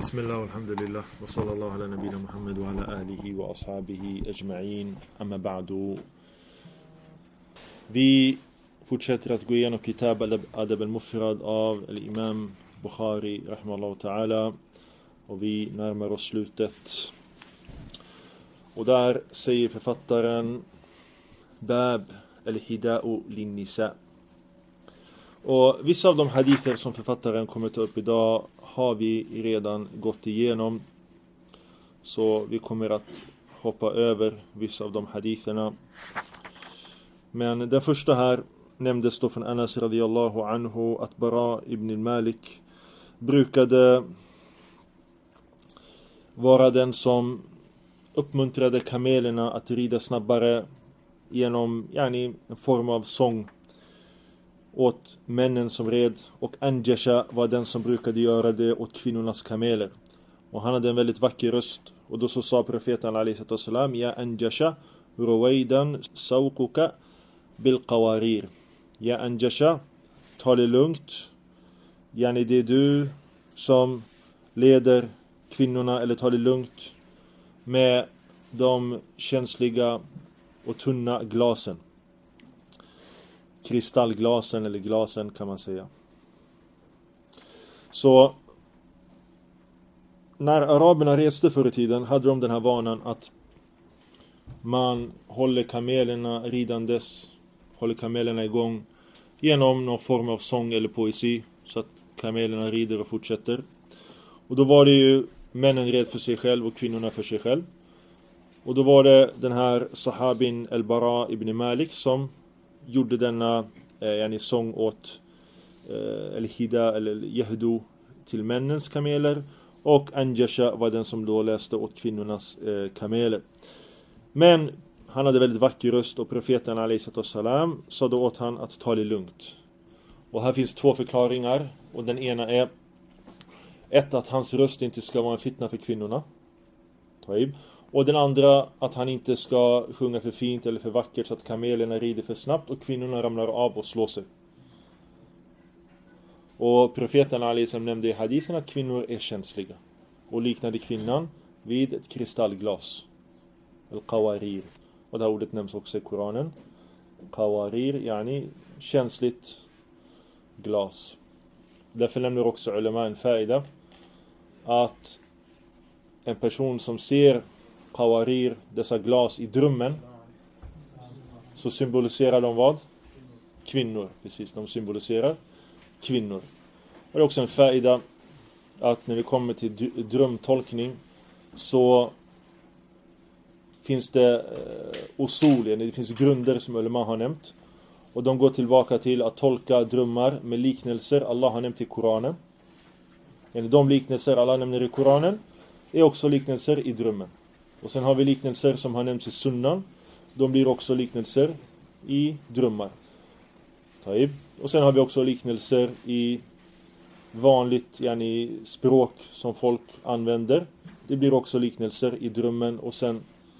بسم الله والحمد لله وصلى الله على نبينا محمد وعلى آله وأصحابه أجمعين أما بعد. Vi fortsätter att gå igenom Kitab al-Adab al-Mufrad av al-Imam Bukhari rahimahullah ta'ala, och vi närmar oss slutet. Och där säger författaren Bab al-Hida'u lin-nisa. Och vissa av de hadither som författaren kommer ta upp idag har vi redan gått igenom, så vi kommer att hoppa över vissa av de haditherna. Men den första här nämndes då från Anas radiyallahu anhu att Bara ibn Malik brukade vara den som uppmuntrade kamelerna att rida snabbare genom en form av sång åt männen som red, och Anjasha var den som brukade göra det åt kvinnornas kameler. Och han hade en väldigt vacker röst, och då så sa profeten alayhi salam: Ja Anjasha ruwaidan sawquka bil qawarir. Ja Anjasha, ta det lugnt, det är du som leder kvinnorna, eller ta det lugnt med de känsliga och tunna glasen. Kristallglasen eller glasen kan man säga. Så när araberna reste förr i tiden hade de den här vanan att man håller kamelerna ridandes, håller kamelerna igång genom någon form av sång eller poesi, så att kamelerna rider och fortsätter. Och då var det ju männen red för sig själv och kvinnorna för sig själv. Och då var det den här sahabin al-Bara ibn Malik som gjorde denna sång åt al-Hida eller Yahdu till männens kameler, och Anjasha var den som då läste åt kvinnornas kameler. Men han hade väldigt vacker röst, och profeten alayhi salam sa då åt han att ta det lugnt. Och här finns två förklaringar, och den ena är att hans röst inte ska vara en fitna för kvinnorna. Och den andra, att han inte ska sjunga för fint eller för vackert så att kamelerna rider för snabbt och kvinnorna ramlar av och slår sig. Och profeten alayhi nämnde i hadithen att kvinnor är känsliga, och liknade kvinnan vid ett kristallglas, al-qawarir. Och det här ordet nämns också i Koranen. Qawarir, känsligt glas. Därför nämner också ulama en faida att en person som ser qawarir, dessa glas i drömmen, så symboliserar de vad? Kvinnor, precis, de symboliserar kvinnor. Och det är också en faida att när vi kommer till drömtolkning så finns det det finns grunder som ulama har nämnt, och de går tillbaka till att tolka drömmar med liknelser Allah har nämnt i Koranen. De liknelser Allah nämner i Koranen är också liknelser i drömmen. Och sen har vi liknelser som har nämnts i sunnan. De blir också liknelser i drömmar. Och sen har vi också liknelser i vanligt språk som folk använder. Det blir också liknelser i drömmen, och sen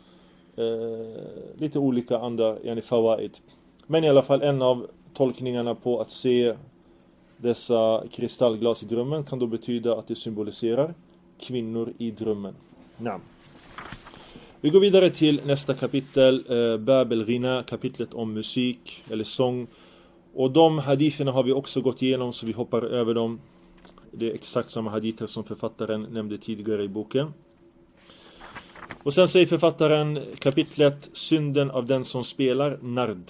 lite olika andra fawaid. Men i alla fall en av tolkningarna på att se dessa kristallglas i drömmen kan då betyda att det symboliserar kvinnor i drömmen. Namn. Vi går vidare till nästa kapitel, Bab al-Ghina, kapitlet om musik eller sång. Och de haditherna har vi också gått igenom, så vi hoppar över dem. Det är exakt samma hadither som författaren nämnde tidigare i boken. Och sen säger författaren kapitlet synden av den som spelar nard.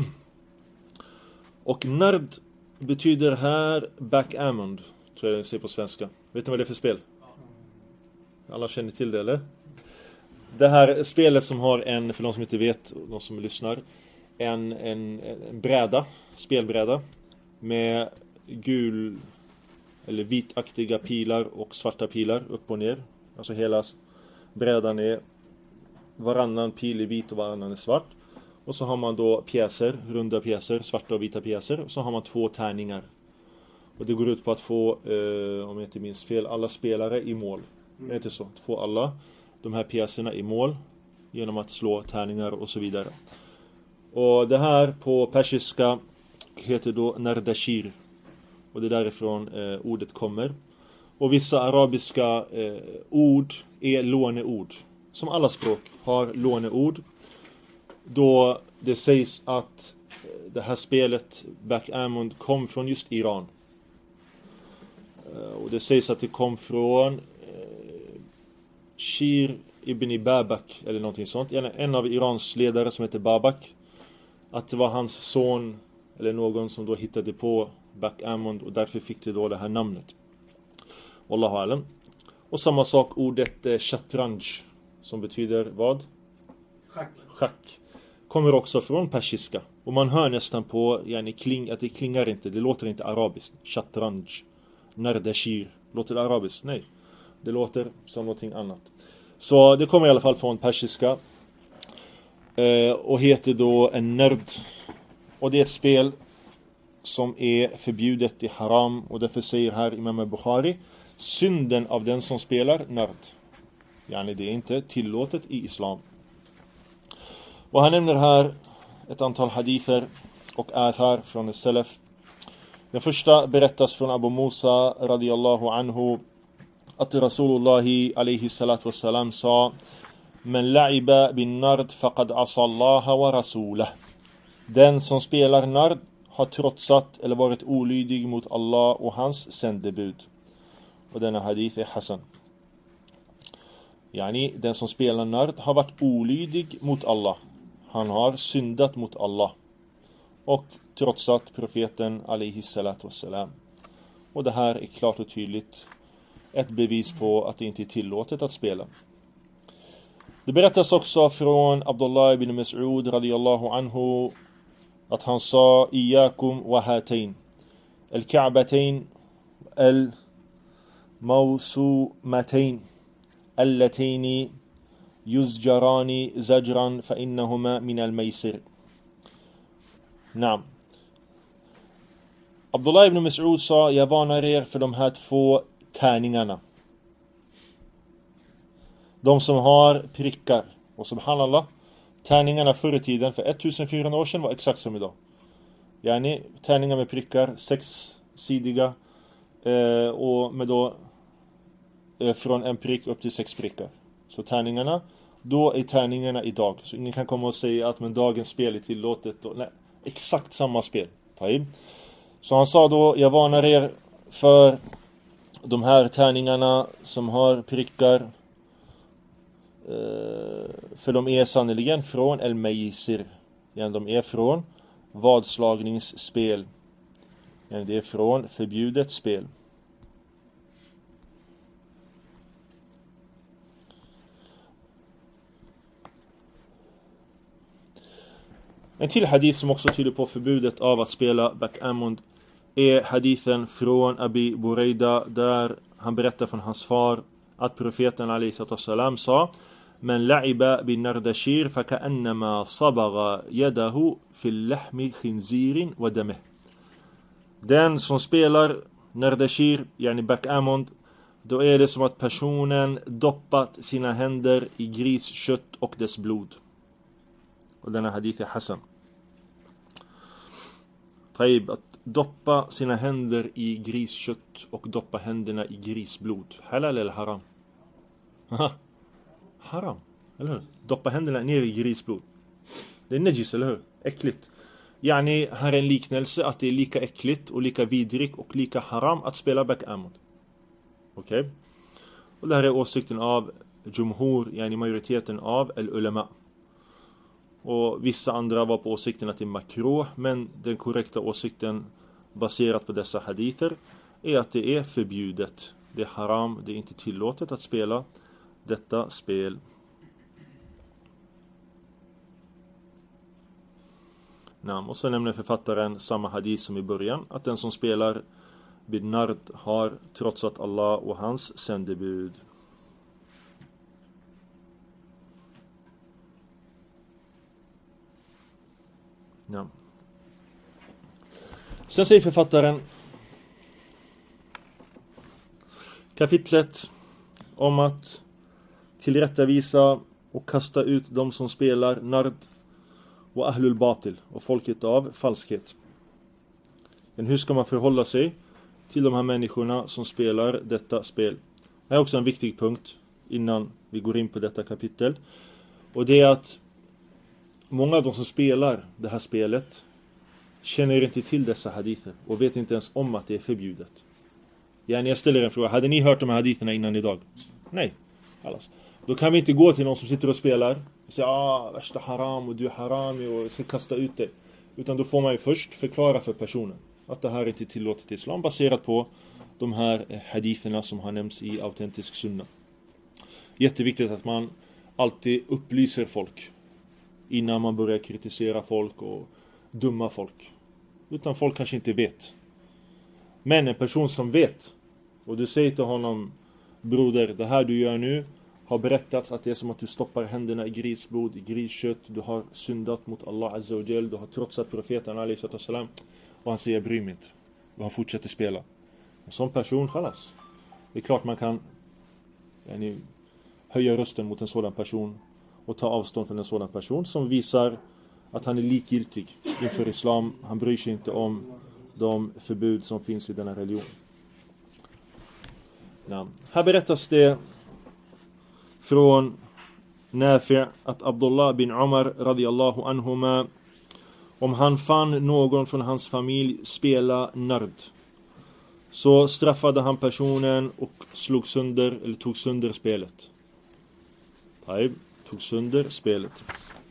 Och nard betyder här backgammon, tror jag det säger på svenska. Vet ni vad det är för spel? Alla känner till det, eller? Det här spelet som har för de som inte vet, de som lyssnar, en bräda, spelbräda med gul eller vitaktiga pilar och svarta pilar upp och ner. Alltså hela brädan är varannan pil är vit och varannan är svart. Och så har man då pjäser, runda pjäser, svarta och vita pjäser. Och så har man 2 tärningar. Och det går ut på att få, om jag inte minns fel, alla spelare i mål. Det är inte så, att få alla de här pjäserna i mål genom att slå tärningar och så vidare. Och det här på persiska heter då nardashir. Och det är därifrån ordet kommer. Och vissa arabiska ord är låneord. Som alla språk har låneord. Då det sägs att det här spelet Backgammon kom från just Iran. Och det sägs att det kom från Shir ibn Babak eller någonting sånt. En av Irans ledare som heter Babak. Att det var hans son eller någon som då hittade på Backgammon och därför fick det då det här namnet. Wallahu alam. Och samma sak ordet shatranj som betyder vad? Schack. Kommer också från persiska. Och man hör nästan på att det klingar inte. Det låter inte arabiskt. Shatranj. Nardashir. Låter det arabiskt? Nej. Det låter som någonting annat. Så det kommer i alla fall från persiska. Och heter då en nerd. Och det är ett spel som är förbjudet i haram. Och därför säger här Imam Bukhari: synden av den som spelar nerd. Det är inte tillåtet i islam. Och han nämner här ett antal hadither och athar från Salaf. Den första berättas från Abu Musa radiyallahu anhu att Rasulullah alayhi salatu wassalam sa: men la'iba bin nard faqad asa Allah wa rasulah. Den som spelar nard har trotsat eller varit olydig mot Allah och hans sändebud. Och denna hadith är hasan. Den som spelar nard har varit olydig mot Allah. Han har syndat mot Allah och trotsat profeten alayhi salatu wassalam. Och det här är klart och tydligt ett bevis på att det inte är tillåtet att spela. Det berättas också från Abdullah ibn Mas'ud radiyallahu anhu att han sa: iyakum wa hatain al-ka'batain al-mawsumatain allataini yuzjarani zajran fa innahuma min al-maysir. Naam. Abdullah ibn Mas'ud sa: jag varnar er för de här två tärningarna. De som har prickar. Och subhanallah, tärningarna förr i tiden för 1400 år sedan var exakt som idag. Tärningar med prickar, 6-sidiga och med då från en prick upp till 6 prickar. Så tärningarna, då är tärningarna idag. Så ingen kan komma och säga att men dagens spel är tillåtet. Nej, exakt samma spel. Så han sa då: jag varnar er för de här tärningarna som har prickar. För de är sannoliken från el-maysir. De är från vadslagningsspel. Det är från förbjudet spel. En till hadith som också tyder på förbudet av att spela backgammon är hadithen från Abi Buraida, där han berättar från hans far att profeten alayhi sallam sa: men la'iba bin nardashir fa ka'annama sabagha yadahu fil lahmi khinzirin wa damih. Den som spelar nardashir, backgammon, då är det som att personen doppat sina händer i griskött och dess blod. Och denna hadith är hasan. Att doppa sina händer i griskött och doppa händerna i grisblod. Halal eller haram? Haram, eller hur? Doppa händerna ner i grisblod. Det är najis, eller hur? Äckligt. Här är en liknelse att det är lika äckligt och lika vidrig och lika haram att spela backgammon. Okej? Och det här är åsikten av jumhur, majoriteten av al-ulama. Och vissa andra var på åsikten att det är makruh, men den korrekta åsikten baserat på dessa hadither är att det är förbjudet. Det är haram, det är inte tillåtet att spela detta spel. Och så nämner författaren samma hadith som i början, att den som spelar vid nard har trotsat Allah och hans sändebud. Sen säger författaren kapitlet om att tillrättavisa och kasta ut de som spelar nard och ahlul batil och folket av falskhet. Men hur ska man förhålla sig till de här människorna som spelar detta spel. Det är också en viktig punkt innan vi går in på detta kapitel. Och det är att många av de som spelar det här spelet känner inte till dessa hadither och vet inte ens om att det är förbjudet. Jag ställer en fråga. Hade ni hört de här haditherna innan idag? Nej. Allas. Då kan vi inte gå till någon som sitter och spelar och säga värsta haram och du är harami och ska kasta ut det. Utan då får man ju först förklara för personen att det här är inte tillåtet i islam baserat på de här haditherna som har nämnts i autentisk sunna. Jätteviktigt att man alltid upplyser folk innan man börjar kritisera folk och dumma folk. Utan folk kanske inte vet. Men en person som vet och du säger till honom, broder, det här du gör nu har berättats att det är som att du stoppar händerna i grisblod, i griskött, du har syndat mot Allah Azza wa Jal, du har trotsat profeten alayhi sallam, och han säger bry mig inte. Och han fortsätter spela. En sån person, khalas. Det är klart man kan höja rösten mot en sådan person och ta avstånd från en sådan person som visar att han är likgiltig inför islam. Han bryr sig inte om de förbud som finns i denna religion. Ja. Här berättas det från Nafi' att Abdullah bin Umar radiyallahu anhuma, om han fann någon från hans familj spela nard, så straffade han personen och tog sönder spelet. Tog sönder spelet.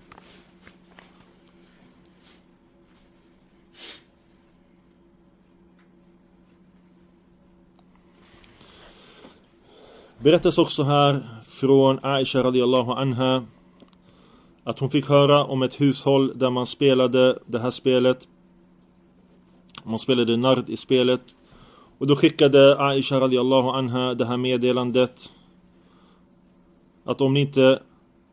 Berättas också här från Aisha radiyallahu anha att hon fick höra om ett hushåll där man spelade det här spelet. Man spelade nard i spelet. Och då skickade Aisha radiyallahu anha det här meddelandet att om ni inte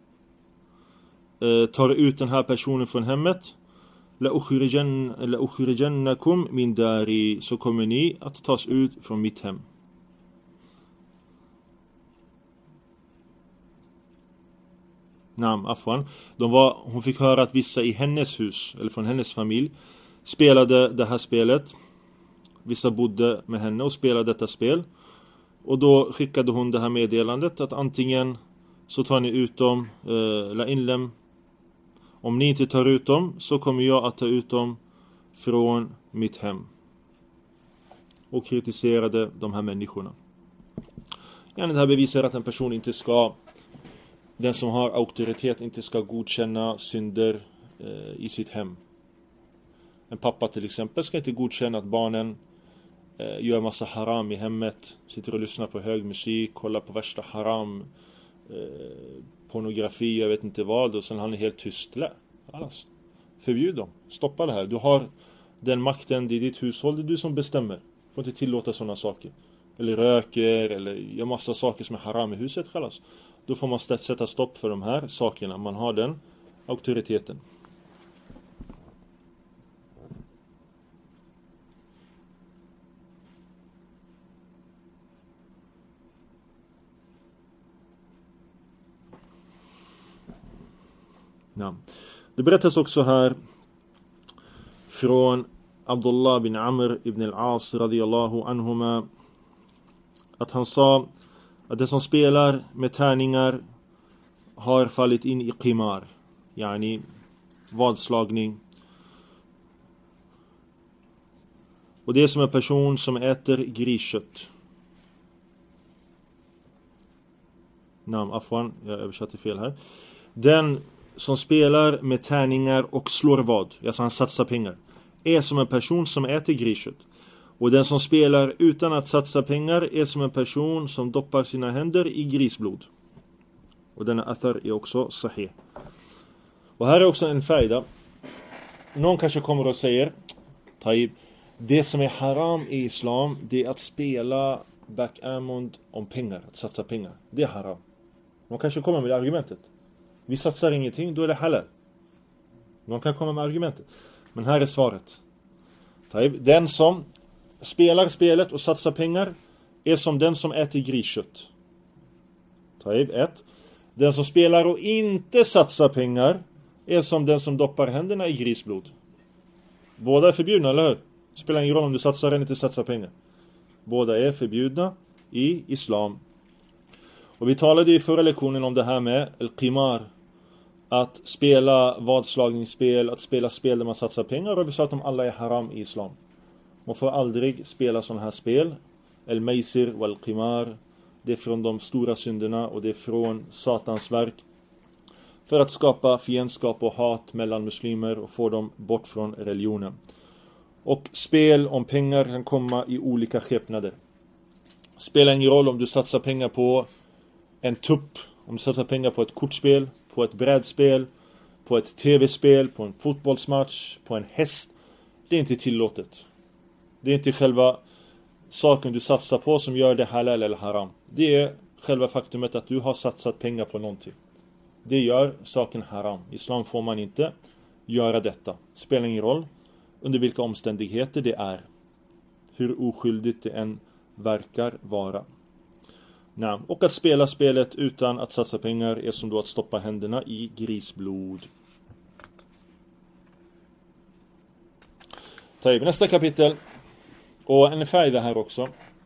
tar ut den här personen från hemmet, la ukhrijannakum min dari, så kommer ni att tas ut från mitt hem. Hon fick höra att vissa i hennes hus eller från hennes familj spelade det här spelet. Vissa bodde med henne och spelade detta spel. Och då skickade hon det här meddelandet att antingen så tar ni ut dem, om ni inte tar ut dem så kommer jag att ta ut dem från mitt hem. Och kritiserade de här människorna. Det här bevisar att en person inte ska, den som har auktoritet inte ska godkänna synder i sitt hem. En pappa till exempel ska inte godkänna att barnen gör massa haram i hemmet, sitter och lyssnar på hög musik, kollar på värsta haram, pornografi, jag vet inte vad, och sen han är helt tyst. Förbjud dem, stoppa det här. Du har den makten, det är ditt hushåll, det är du som bestämmer. Du får inte tillåta sådana saker. Eller röker, eller gör massa saker som är haram i huset. Då får man sätta stopp för de här sakerna. Man har den auktoriteten. Ja. Det berättas också här från Abdullah bin Amr ibn al-As radiyallahu anhuma att han sa att det som spelar med tärningar har fallit in i qimar, yani vadslagning. Och det är som en person som äter griskött. Jag översatte fel här. Den som spelar med tärningar och slår vad, alltså han satsar pengar, är som en person som äter griskött. Och den som spelar utan att satsa pengar är som en person som doppar sina händer i grisblod. Och denna athar är också sahih. Och här är också en faida. Någon kanske kommer och säger, Taib, det som är haram i islam, det är att spela backgammon om pengar, att satsa pengar. Det är haram. Någon kanske kommer med det argumentet. Vi satsar ingenting, då är det halal. Någon kan komma med argumentet. Men här är svaret. Taib, den som spelar spelet och satsar pengar är som den som äter griskött. Taib 1. Den som spelar och inte satsar pengar är som den som doppar händerna i grisblod. Båda är förbjudna, eller hur? Spelar ingen roll om du satsar eller inte satsar pengar. Båda är förbjudna i islam. Och vi talade i förra lektionen om det här med al-qimar. Att spela vadslagningsspel, att spela spel där man satsar pengar. Och vi sa att de alla är haram i islam. Man får aldrig spela sådana här spel. Al-maisir och al-qimar. Det är från de stora synderna och det är från Satans verk. För att skapa fiendskap och hat mellan muslimer och få dem bort från religionen. Och spel om pengar kan komma i olika skepnader. Spelar ingen roll om du satsar pengar på en tupp, om du satsar pengar på ett kortspel, på ett brädspel, på ett tv-spel, på en fotbollsmatch, på en häst. Det är inte tillåtet. Det är inte själva saken du satsar på som gör det halal eller haram. Det är själva faktumet att du har satsat pengar på någonting. Det gör saken haram. I islam får man inte göra detta. Spelar ingen roll under vilka omständigheter det är. Hur oskyldigt det än verkar vara. Nej. Och att spela spelet utan att satsa pengar är som då att stoppa händerna i grisblod. Nästa kapitel. Och en färg här också.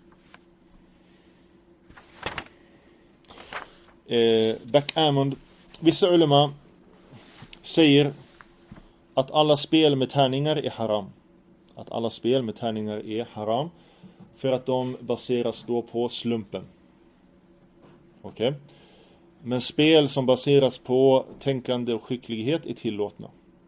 Backgammon. Vissa ulema säger att alla spel med tärningar är haram. Att alla spel med tärningar är haram. För att de baseras då på slumpen. Okej. Men spel som baseras på tänkande och skicklighet är tillåtna.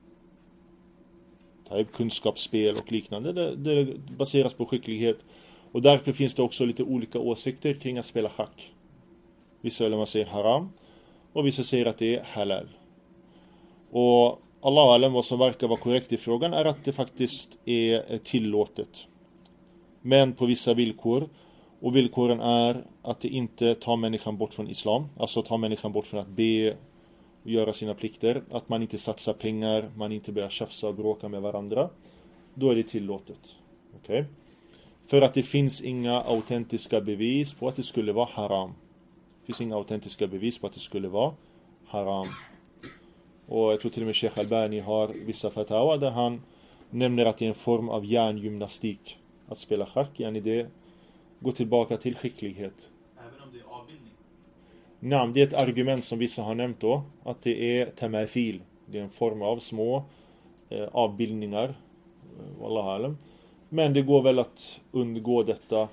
Kunskapsspel och liknande. Det baseras på skicklighet. Och därför finns det också lite olika åsikter kring att spela schack. Vissa ulema säger haram. Och vissa säger att det är halal. Och Allah alam, vad som verkar vara korrekt i frågan är att det faktiskt är tillåtet. Men på vissa villkor. Och villkoren är att det inte tar människan bort från islam. Alltså tar människan bort från att be och göra sina plikter. Att man inte satsar pengar, man inte börjar tjafsa och bråka med varandra. Då är det tillåtet. Okej? För att det finns inga autentiska bevis på att det skulle vara haram. Det finns inga autentiska bevis på att det skulle vara haram. Och jag tror till och med Sheikh Albani har vissa fatawa där han nämner att det är en form av hjärngymnastik. Att spela schack, yani det går tillbaka till skicklighet. Även om det är avbildning? Nej, det är ett argument som vissa har nämnt då. Att det är tamathil. Det är en form av små avbildningar. Wallahu alam. Men det går väl att undgå detta.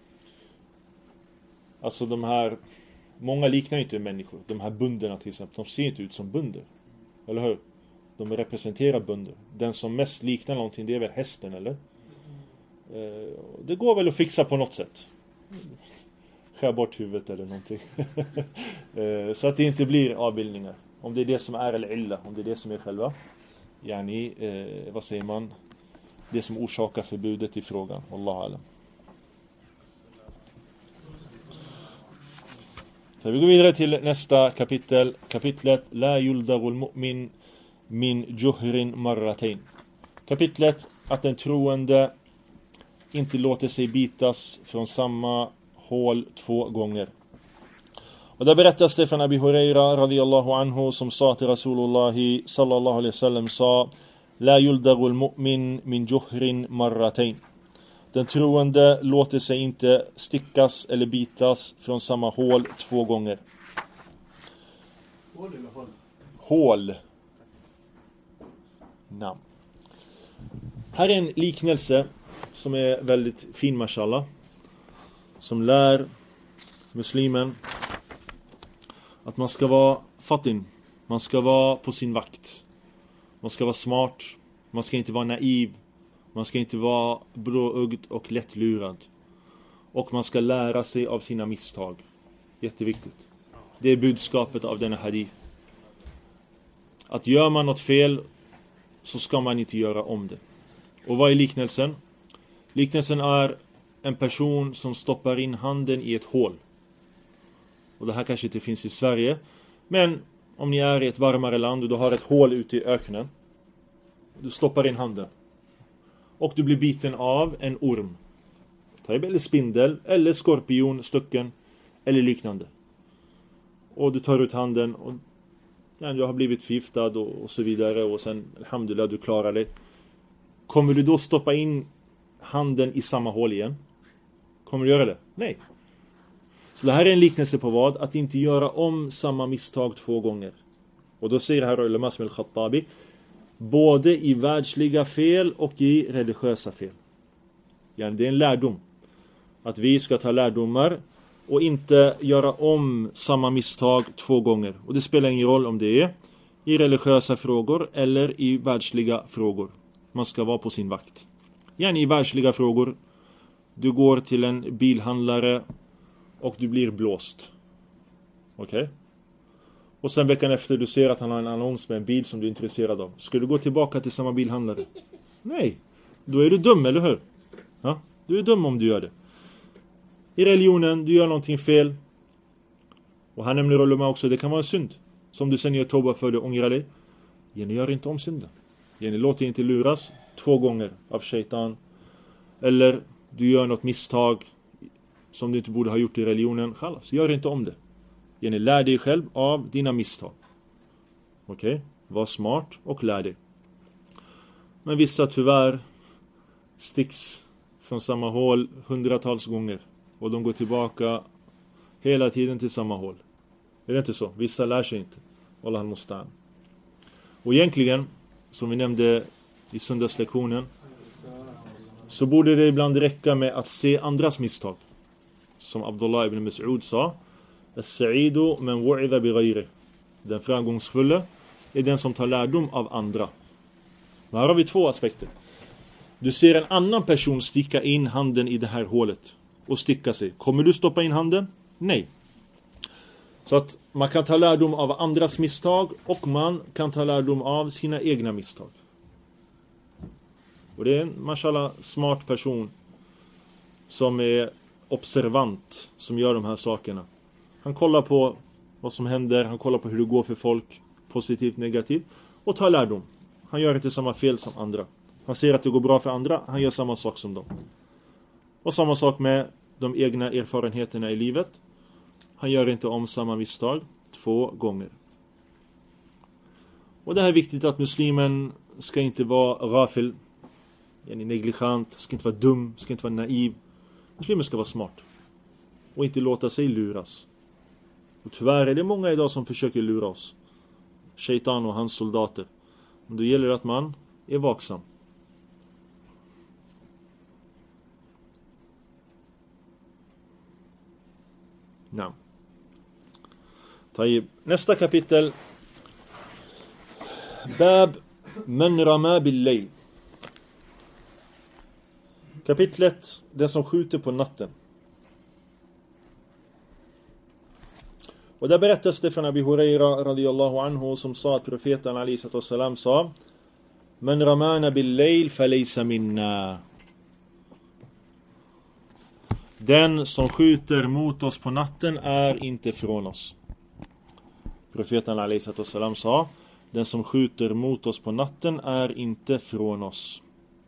Alltså de här, många liknar inte människor. De här bunderna till exempel, de ser inte ut som bunder. Eller hur? De representerar bunder. Den som mest liknar någonting, det är väl hästen, eller? Det går väl att fixa på något sätt. Skär bort huvudet eller någonting. Så att det inte blir avbildningar. Om det är det som är eller illa. Om det är det som är själva. Yani, vad säger man? Det som orsakar förbudet i frågan. Wallahu alam. Så vi går vidare till nästa kapitel. Kapitlet La yuldagul mu'min min juhrin marratain. Kapitlet att den troende inte låter sig bitas från samma hål 2 gånger. Och där berättas det från Abi Huraira radiyallahu anhu som sa till Rasulullah sallallahu alaihi wasallam sa La yuldagul mu'min min juhrin marratain. Den troende låter sig inte stickas eller bitas från samma hål 2 gånger. Hål eller håll? Hål. Namn. Här är en liknelse som är väldigt fin, mashallah. Som lär muslimen att man ska vara fatin. Man ska vara på sin vakt. Man ska vara smart. Man ska inte vara naiv. Man ska inte vara blåögd och lättlurad. Och man ska lära sig av sina misstag. Jätteviktigt. Det är budskapet av denna hadith. Att gör man något fel så ska man inte göra om det. Och vad är liknelsen? Liknelsen är en person som stoppar in handen i ett hål. Och det här kanske inte finns i Sverige. Men om ni är i ett varmare land och du har ett hål ute i öknen. Du stoppar in handen. Och du blir biten av en orm. Eller spindel, eller skorpion, stucken, eller liknande. Och du tar ut handen och du har blivit förgiftad och så vidare. Och sen, alhamdulillah, du klarar det. Kommer du då stoppa in handen i samma hål igen? Kommer du göra det? Nej. Så det här är en liknelse på vad? Att inte göra om samma misstag 2 gånger. Och då säger här ulama som al-Khattabi, både i världsliga fel och i religiösa fel. Ja, det är en lärdom. Att vi ska ta lärdomar och inte göra om samma misstag 2 gånger. Och det spelar ingen roll om det är i religiösa frågor eller i världsliga frågor. Man ska vara på sin vakt. Gärna i världsliga frågor. Du går till en bilhandlare och du blir blåst. Okej? Och sen veckan efter du ser att han har en annons med en bil som du är intresserad av. Ska du gå tillbaka till samma bilhandlare? Nej. Då är du dum, eller hur? Ja? Du är dum om du gör det. I religionen, du gör någonting fel. Och han nämner ulama också, det kan vara en synd. Som du sen gör toba för, du ångrar dig. Gärna gör inte om synden. Gärna låt dig inte luras 2 gånger av shaitan. Eller du gör något misstag som du inte borde ha gjort i religionen. Khalas, gör inte om det. Gärna lär dig själv av dina misstag. Okej? Var smart och lär dig. Men vissa tyvärr sticks från samma hål 100-tals gånger. Och de går tillbaka hela tiden till samma hål. Är det inte så? Vissa lär sig inte. Wallah al-Mustan. Och egentligen, som vi nämnde i söndagslektionen, så borde det ibland räcka med att se andras misstag. Som Abdullah ibn Mas'ud sa, As-sa'idu man wu'idha bi ghayri. Den framgångsfulla är den som tar lärdom av andra. Här har vi 2 aspekter. Du ser en annan person sticka in handen i det här hålet och sticka sig. Kommer du stoppa in handen? Nej. Så att man kan ta lärdom av andras misstag och man kan ta lärdom av sina egna misstag. Och det är en, mashallah, smart person som är observant, som gör de här sakerna. Han kollar på vad som händer, han kollar på hur det går för folk, positivt, negativt, och tar lärdom. Han gör inte samma fel som andra. Han ser att det går bra för andra, han gör samma sak som dem. Och samma sak med de egna erfarenheterna i livet. Han gör inte om samma misstag 2 gånger. Och det här är viktigt, att muslimen ska inte vara ghafil, negligent, ska inte vara dum, ska inte vara naiv. Muslimen ska vara smart och inte låta sig luras. Och tyvärr är det många idag som försöker lura oss. Shaitan och hans soldater. Men då gäller det att man är vaksam. Ja. Nästa kapitel. Bab man rama bil-layl. Kapitlet, den som skjuter på natten. Och där berättas det från Abi Huraira radiyallahu anhu, som sa att profeten alayhi sallam sa: Man ramana bil-layl falaysa minna. Den som skjuter mot oss på natten är inte från oss. Profeten alayhi sallam sa: den som skjuter mot oss på natten är inte från oss.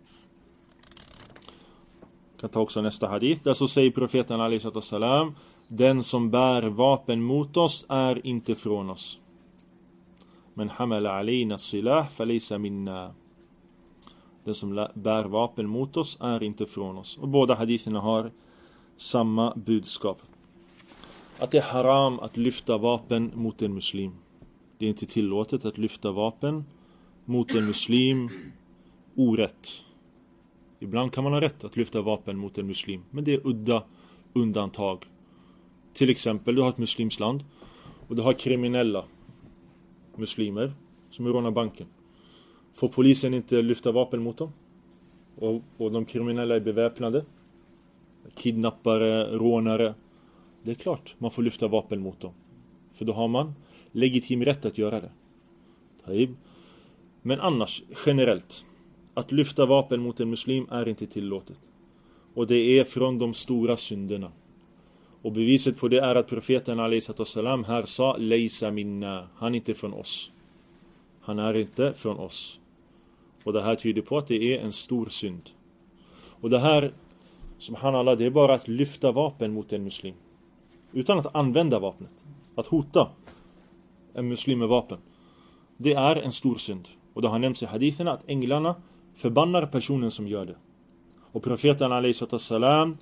Jag kan ta också nästa hadith. Där så säger profeten alayhi sallam: den som bär vapen mot oss är inte från oss. Men hamala alayna silah falaysa minna. Den som bär vapen mot oss är inte från oss. Och båda haditherna har samma budskap. Att det är haram att lyfta vapen mot en muslim. Det är inte tillåtet att lyfta vapen mot en muslim orätt. Ibland kan man ha rätt att lyfta vapen mot en muslim, men det är udda undantag. Till exempel, du har ett muslimsland och du har kriminella muslimer som rånar banken. Får polisen inte lyfta vapen mot dem? Och de kriminella är beväpnade, kidnappare, rånare. Det är klart man får lyfta vapen mot dem. För då har man legitim rätt att göra det. Men annars, generellt, att lyfta vapen mot en muslim är inte tillåtet. Och det är från de stora synderna. Och beviset på det är att profeten alayhi sallam här sa: Laysa minna. Han är inte från oss. Han är inte från oss. Och det här tyder på att det är en stor synd. Och det här, subhanallah, det är bara att lyfta vapen mot en muslim. Utan att använda vapnet. Att hota en muslim med vapen. Det är en stor synd. Och det har nämnts i haditherna att änglarna förbannar personen som gör det. Och profeten alayhi sallam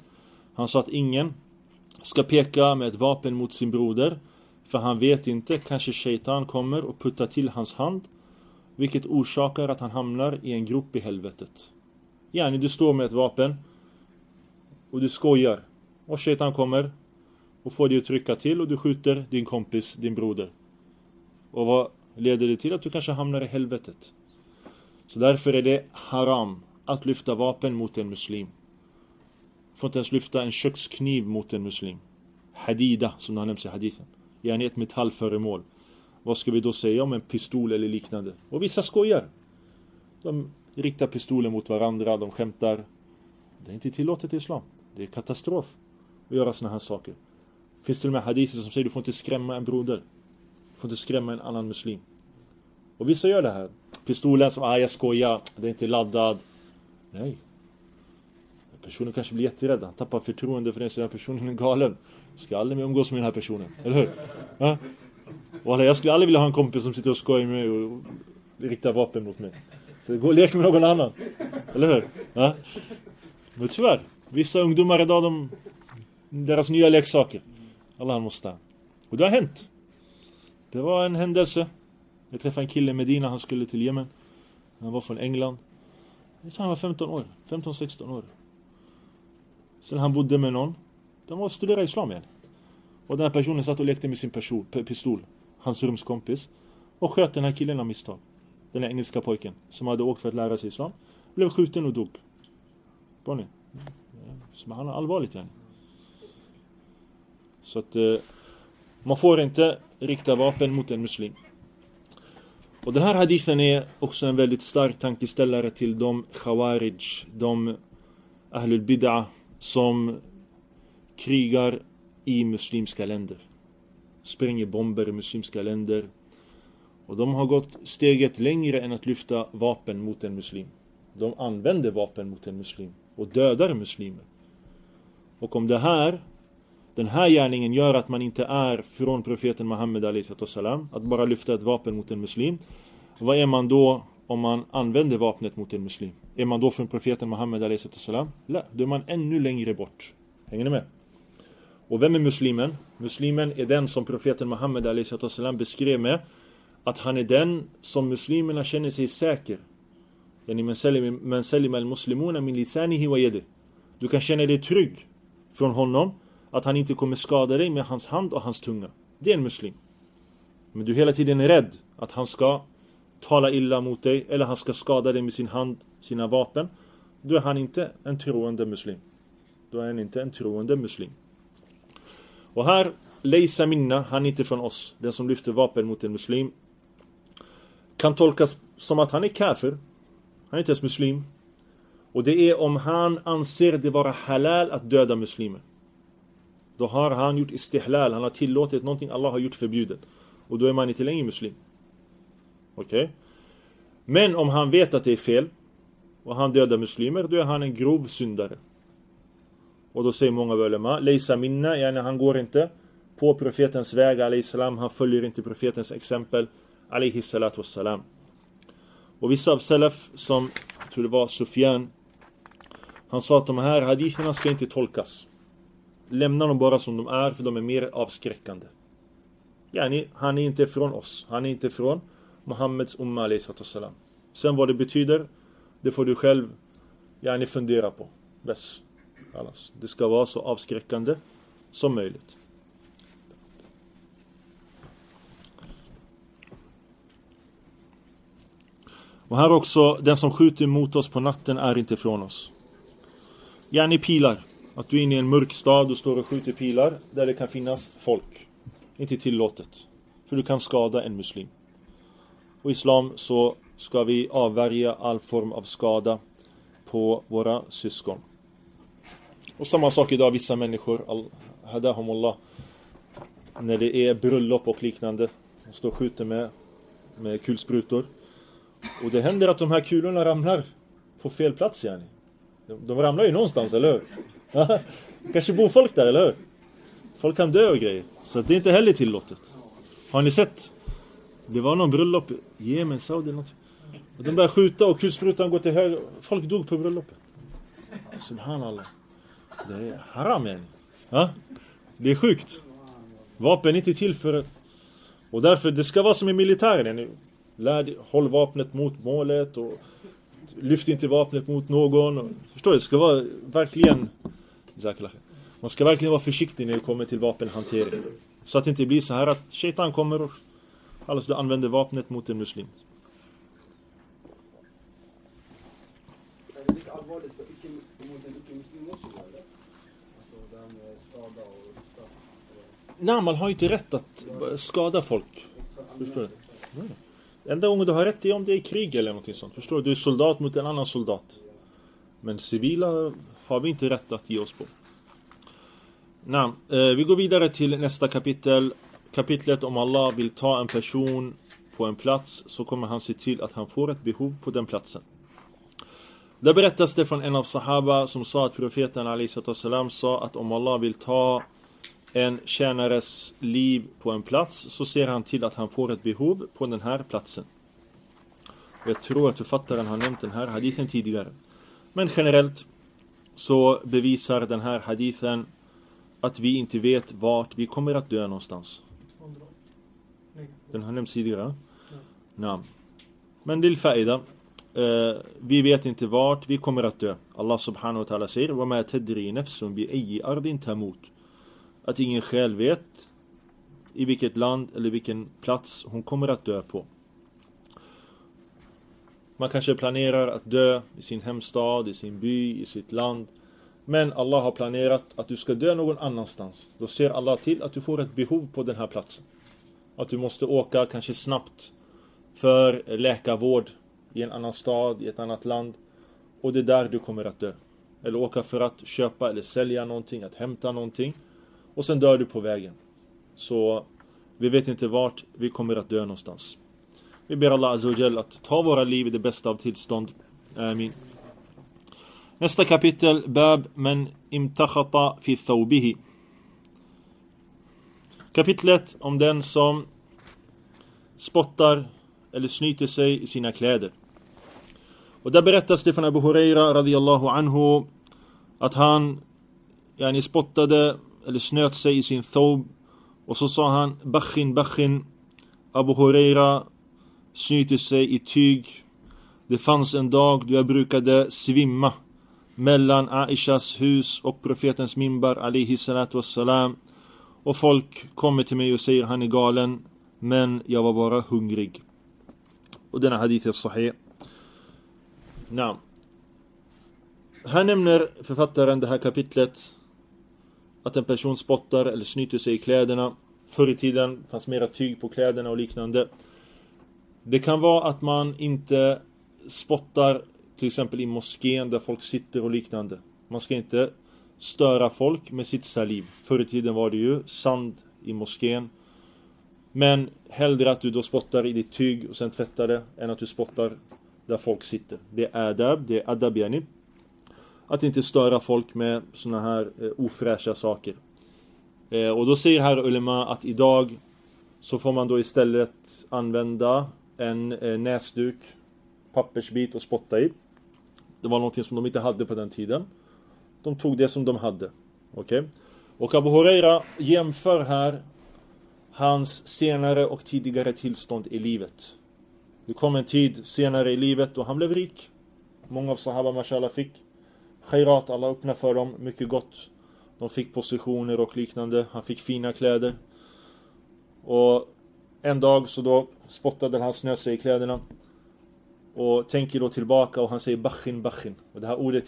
Han sa att ingen ska peka med ett vapen mot sin broder, för han vet inte, kanske shaitan kommer och puttar till hans hand, vilket orsakar att han hamnar i en grop i helvetet. Yani du står med ett vapen och du skojar, och shaitan kommer och får dig att trycka till och du skjuter din kompis, din broder. Och vad leder det till? Att du kanske hamnar i helvetet. Så därför är det haram att lyfta vapen mot en muslim. Får inte ens lyfta en kökskniv mot en muslim. Hadida, som det har nämnts i hadithen. Yani ett metallföremål. Vad ska vi då säga om en pistol eller liknande? Och vissa skojar. De riktar pistolen mot varandra, de skämtar. Det är inte tillåtet i islam. Det är katastrof att göra såna här saker. Det finns till och med hadither som säger du får inte skrämma en broder. Du får inte skrämma en annan muslim. Och vissa gör det här. Pistolen som, jag skojar, det är inte laddad. Nej. Personen kanske blir jätterädd. Han tappar förtroende för den här personen är galen. Ska aldrig mer umgås med den här personen. Eller hur? Ja? Och jag skulle aldrig vilja ha en kompis som sitter och skojar med mig och riktar vapen mot mig. Så det går och leker med någon annan. Eller hur? Ja? Men tyvärr. Vissa ungdomar idag, deras nya leksaker. Allah måste. Och det har hänt. Det var en händelse. Jag träffade en kille i Medina, han skulle till Jemen. Han var från England. Jag tror han var 15 år. 15-16 år. Sen han bodde med någon. De var studerade islam igen. Och den här personen satt och lekte med sin pistol. Hans rumskompis. Och sköt den här killen av misstag. Den här engelska pojken som hade åkt för att lära sig islam. Blev skjuten och dog. Barni. Så han är allvarligt igen. Så att man får inte rikta vapen mot en muslim. Och den här hadithen är också en väldigt stark tankeställare till de khawarij, de ahlul bid'ah som krigar i muslimska länder. Spränger bomber i muslimska länder. Och de har gått steget längre än att lyfta vapen mot en muslim. De använder vapen mot en muslim och dödar muslimer. Och om den här gärningen gör att man inte är från profeten Muhammed a.s. att bara lyfta ett vapen mot en muslim, vad är man då om man använder vapnet mot en muslim? Är man då från profeten Muhammed a.s.? Nej, då är man ännu längre bort. Hänger ni med? Och vem är muslimen? Muslimen är den som profeten Muhammed a.s. beskrev med att han är den som muslimerna känner sig säker. Man salim al-muslimuna min lisanihi wa yadihi. Du kan känna dig trygg från honom att han inte kommer skada dig med hans hand och hans tunga. Det är en muslim. Men du hela tiden är rädd att han ska tala illa mot dig eller han ska skada dig med sin hand, sina vapen. Då är han inte en troende muslim. Då är han inte en troende muslim. Och här, Leisa minna, han är inte från oss. Den som lyfter vapen mot en muslim kan tolkas som att han är kafir. Han är inte ens muslim. Och det är om han anser det vara halal att döda muslimer. Då har han gjort istihlal. Han har tillåtit någonting Allah har gjort förbjudet. Och då är man inte längre muslim. Okej? Men om han vet att det är fel och han dödar muslimer, då är han en grov syndare. Och då säger många ulema, Leisa minna, yani han går inte på profetens väg, alayhi salam. Han följer inte profetens exempel, alayhi salatu wassalam. Och vissa av salaf, som jag tror det var Sufyan, han sa att de här haditherna ska inte tolkas. Lämna dem bara som de är, för de är mer avskräckande. Yani, han är inte från oss. Han är inte från Muhammeds umma alayhi salatu wassalam. Sen vad det betyder, det får du själv fundera på. Bäst. Det ska vara så avskräckande som möjligt. Och här också, den som skjuter mot oss på natten är inte från oss. Gärna pilar. Att du är inne i en mörk stad och står och skjuter pilar där det kan finnas folk. Inte tillåtet. För du kan skada en muslim. Och i islam så ska vi avvärja all form av skada på våra syskon. Och samma sak idag, vissa människor, hadahumullah, när det är bröllop och liknande, de står och skjuter med kulsprutor. Och det händer att de här kulorna ramlar på fel plats igen. De ramlar ju någonstans, eller hur? Kanske bor folk där, eller hur? Folk kan dö och grejer. Så det är inte heller tillåtet. Har ni sett? Det var någon bröllop i Jemen, Saudi eller något. Och de började skjuta och kulsprutan går till höger. Folk dog på bröllopet. Subhanallah. Det är haram yani. Ja? Det är sjukt. Vapen är inte till för... Och därför, det ska vara som i militären yani. Håll vapnet mot målet och lyft inte vapnet mot någon. Och, förstår du? Det ska vara verkligen... Man ska verkligen vara försiktig när det kommer till vapenhantering. Så att det inte blir så här att shaitan kommer och alltså du använder vapnet mot en muslim. Är det lika allvarligt för mot en icke-muslim också? Alltså det här med skada och straff? Nej, man har ju inte rätt att skada folk. Förstår du? Enda gången du har rätt är om det är krig eller något sånt. Förstår du? Du är soldat mot en annan soldat. Men civila har vi inte rätt att ge oss på. Nej, vi går vidare till nästa kapitel. Kapitlet om Allah vill ta en person på en plats så kommer han se till att han får ett behov på den platsen. Där berättas det från en av sahaba som sa att profeten a.s. sa att om Allah vill ta en tjänares liv på en plats så ser han till att han får ett behov på den här platsen. Jag tror att författaren har nämnt den här hadithen tidigare. Men generellt så bevisar den här hadithen att vi inte vet vart vi kommer att dö någonstans. Den har nämnts tidigare. Nej. Men till faida. Vi vet inte vart vi kommer att dö. Allah subhanahu wa ta'ala säger وَمَا تَدْرِي نَفْسٌ بِأَيِّ أَرْضٍ تَمُوتُ. Att ingen själv vet i vilket land eller vilken plats hon kommer att dö på. Man kanske planerar att dö i sin hemstad, i sin by, i sitt land. Men Allah har planerat att du ska dö någon annanstans. Då ser Allah till att du får ett behov på den här platsen. Att du måste åka kanske snabbt för läkarvård i en annan stad, i ett annat land. Och det är där du kommer att dö. Eller åka för att köpa eller sälja någonting, att hämta någonting. Och sen dör du på vägen. Så vi vet inte vart vi kommer att dö någonstans. Vi ber Allah Azza wa Jal att ta våra liv i det bästa av tillstånd. Amin. Nästa kapitel, Bab men imtakhata fi thawbihi. Kapitlet om den som spottar eller snyter sig i sina kläder. Och där berättas det från Abu Huraira radiyallahu anhu att han spottade eller snöt sig i sin thawb och så sa han Bakhin. Abu Huraira snyter sig i tyg. Det fanns en dag då jag brukade svimma mellan Aishas hus och profetens minbar alaihi salatu wassalam. Och folk kommer till mig och säger han är galen, men jag var bara hungrig. Och denna hadith är sahih. Naam. Här nämner författaren det här kapitlet att en person spottar eller snyter sig i kläderna. Förr i tiden fanns mera tyg på kläderna och liknande. Det kan vara att man inte spottar till exempel i moskén där folk sitter och liknande. Man ska inte störa folk med sitt saliv. Förr i tiden var det ju sand i moskén. Men hellre att du då spottar i ditt tyg och sen tvättar det än att du spottar där folk sitter. Det är adab yani. Att inte störa folk med såna här ofräscha saker. Och då säger här ulema att idag så får man då istället använda en näsduk, pappersbit och spotta i. Det var något som de inte hade på den tiden. De tog det som de hade. Okej? Och Abu Huraira jämför här hans senare och tidigare tillstånd i livet. Det kom en tid senare i livet då han blev rik. Många av sahaba mashallah fick khairat, Allah öppnade för dem mycket gott. De fick positioner och liknande. Han fick fina kläder. Och en dag så då spottade han, snöt sig i kläderna. Och tänker då tillbaka och han säger Bakhin. Och det här ordet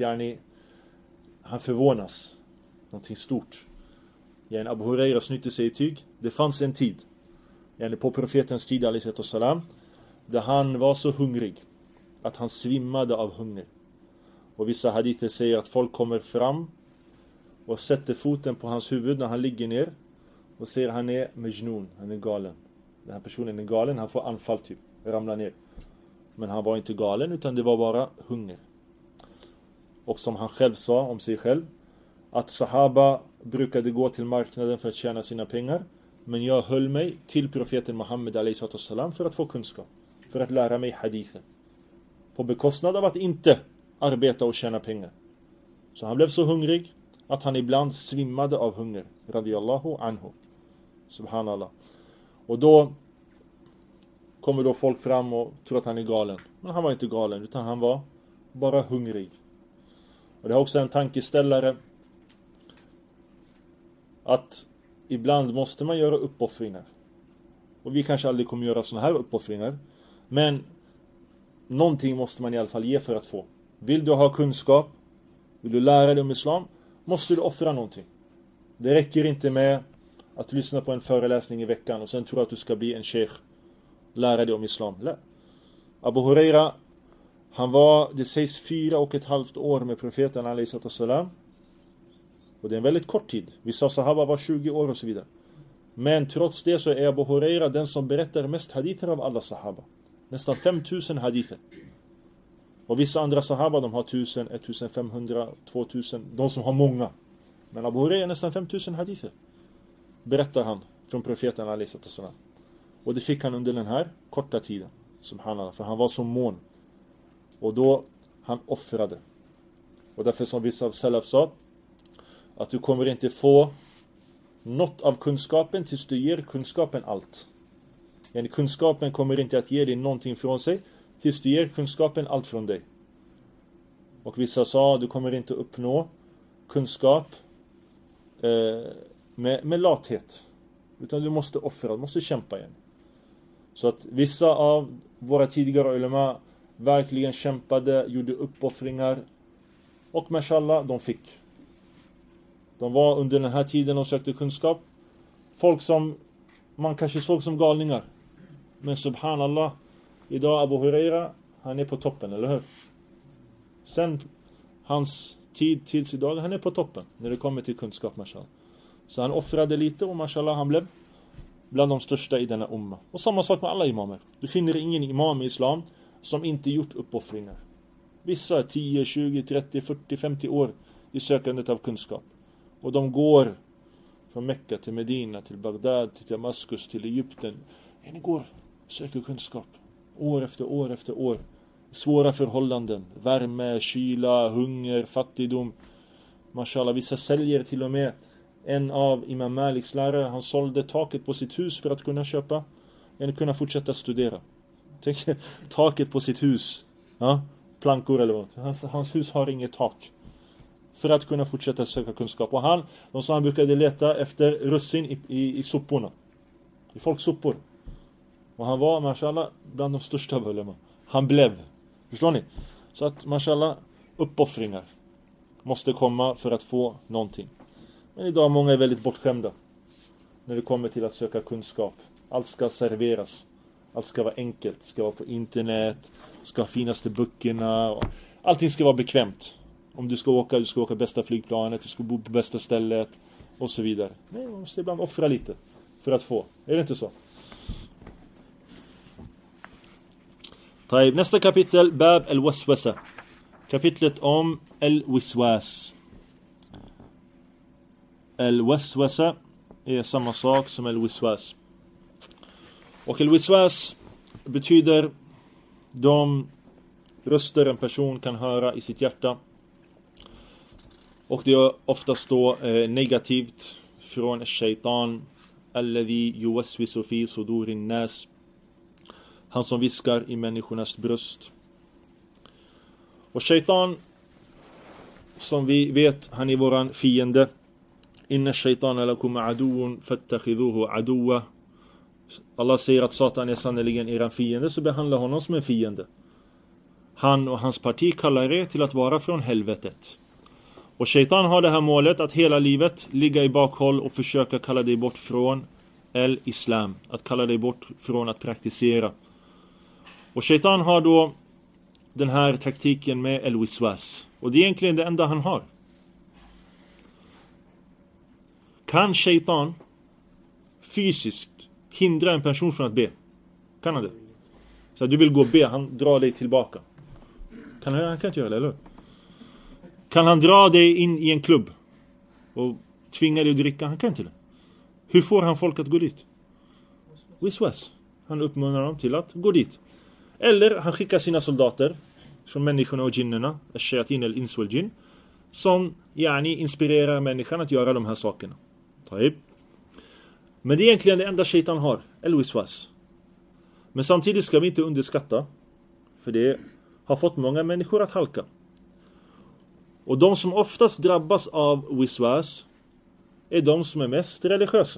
han förvånas. Någonting stort. Abu Huraira snyter sig i tyg. Det fanns en tid. På profetens tid alaihissalam. Där han var så hungrig. Att han svimmade av hunger. Och vissa hadither säger att folk kommer fram. Och sätter foten på hans huvud när han ligger ner. Och säger han är majnun. Han är galen. Den här personen är galen. Han får anfall typ. Ramlar ner. Men han var inte galen utan det var bara hunger. Och som han själv sa om sig själv. Att sahaba brukade gå till marknaden för att tjäna sina pengar. Men jag höll mig till profeten Muhammed a.s. för att få kunskap. För att lära mig hadither. På bekostnad av att inte arbeta och tjäna pengar. Så han blev så hungrig att han ibland svimmade av hunger. Radiyallahu anhu. Subhanallah. Och då kommer då folk fram och tror att han är galen. Men han var inte galen, utan han var bara hungrig. Och det är också en tankeställare att ibland måste man göra uppoffringar. Och vi kanske aldrig kommer göra såna här uppoffringar. Men någonting måste man i alla fall ge för att få. Vill du ha kunskap, vill du lära dig om islam, måste du offra någonting. Det räcker inte med att lyssna på en föreläsning i veckan och sen tro att du ska bli en sheikh, lära dig om islam. Nej. Abu Huraira, han var, det sägs 4,5 år med profeten alayhi salam. Och det är en väldigt kort tid. Vissa sahaba var 20 år och så vidare. Men trots det så är Abu Huraira den som berättar mest hadither av alla sahaba. Nästan 5000 hadither. Och vissa andra sahaba, de har 1000, 1500, 2000. De som har många. Men Abu Huraira är nästan 5000 hadither. Berättar han från profeten alayhi salam. Och det fick han under den här korta tiden. Subhanallah. För han var så mån. Och då han offrade. Och därför som vissa av salaf sa, att du kommer inte få något av kunskapen tills du ger kunskapen allt. Men kunskapen kommer inte att ge dig någonting från sig tills du ger kunskapen allt från dig. Och vissa sa, du kommer inte uppnå kunskap med lathet. Utan du måste offra, du måste kämpa igen. Så att vissa av våra tidigare ulema verkligen kämpade, gjorde uppoffringar. Och mashallah, de fick. De var under den här tiden och sökte kunskap. Folk som man kanske såg som galningar. Men subhanallah, idag Abu Huraira, han är på toppen, eller hur? Sen hans tid tills idag, han är på toppen när det kommer till kunskap, mashallah. Så han offrade lite och mashallah, han blev bland de största i denna umma. Och samma sak med alla imamer. Du finner ingen imam i islam som inte gjort uppoffringar. Vissa är 10, 20, 30, 40, 50 år i sökandet av kunskap. Och de går från Mekka till Medina, till Bagdad, till Damaskus, till Egypten. De går och söker kunskap. År efter år efter år. Svåra förhållanden. Värme, kyla, hunger, fattigdom. Mashallah, vissa säljer till och med. En av Imam Maliks lärare, han sålde taket på sitt hus för att kunna köpa. Eller kunna fortsätta studera. Tänk, taket på sitt hus. Ja? Plankor eller vad. Hans hus har inget tak. För att kunna fortsätta söka kunskap. Och de sa han brukade leta efter russin i soporna. I folks sopor. Och han var, mashallah, bland de största ulema. Han blev. Förstår ni? Så att, mashallah, uppoffringar måste komma för att få någonting. Men idag många är väldigt bortskämda. När det kommer till att söka kunskap. Allt ska serveras. Allt ska vara enkelt. Ska vara på internet. Ska ha finaste böckerna. Allting ska vara bekvämt. Om du ska åka bästa flygplanet, du ska bo på bästa stället och så vidare. Nej, man måste ibland offra lite för att få. Är det inte så? Nästa kapitel, Bab al-Waswasa. Kapitlet om al-Wiswas. Al-Waswasa är samma sak som al-Wiswas. Och al-Wiswas betyder de röster en person kan höra i sitt hjärta. Och det är oftast då negativt från shaitan. Alladhi yuwaswisu fi sudurin nas. Han som viskar i människornas bröst. Och shaitan, som vi vet, han är våran fiende. Inna shaitana lakum aduun fattakhidhuhu aduwa. Allah säger att Satan är sannoliken eran fiende, så behandla honom som en fiende. Han och hans parti kallar er till att vara från helvetet. Och shaitan har det här målet att hela livet ligga i bakhåll och försöka kalla dig bort från islam. Att kalla dig bort från att praktisera. Och shaitan har då den här taktiken med al-Wiswas. Och det är egentligen det enda han har. Kan shaitan fysiskt hindra en person från att be? Kan han det? Så att du vill gå och be, han drar dig tillbaka. Han kan inte göra det, eller? Kan han dra dig in i en klubb och tvinga dig att dricka? Han kan inte det. Hur får han folk att gå dit? Wiswas. Han uppmuntrar dem till att gå dit. Eller han skickar sina soldater från människorna och djinnerna, al-shayatin al-ins wal-jinn, som inspirerar människan att göra de här sakerna. Men det är egentligen det enda shaitan har, el-wiswas. Men samtidigt ska vi inte underskatta, för det har fått många människor att halka. Och de som oftast drabbas av wiswas är de som är mest religiösa.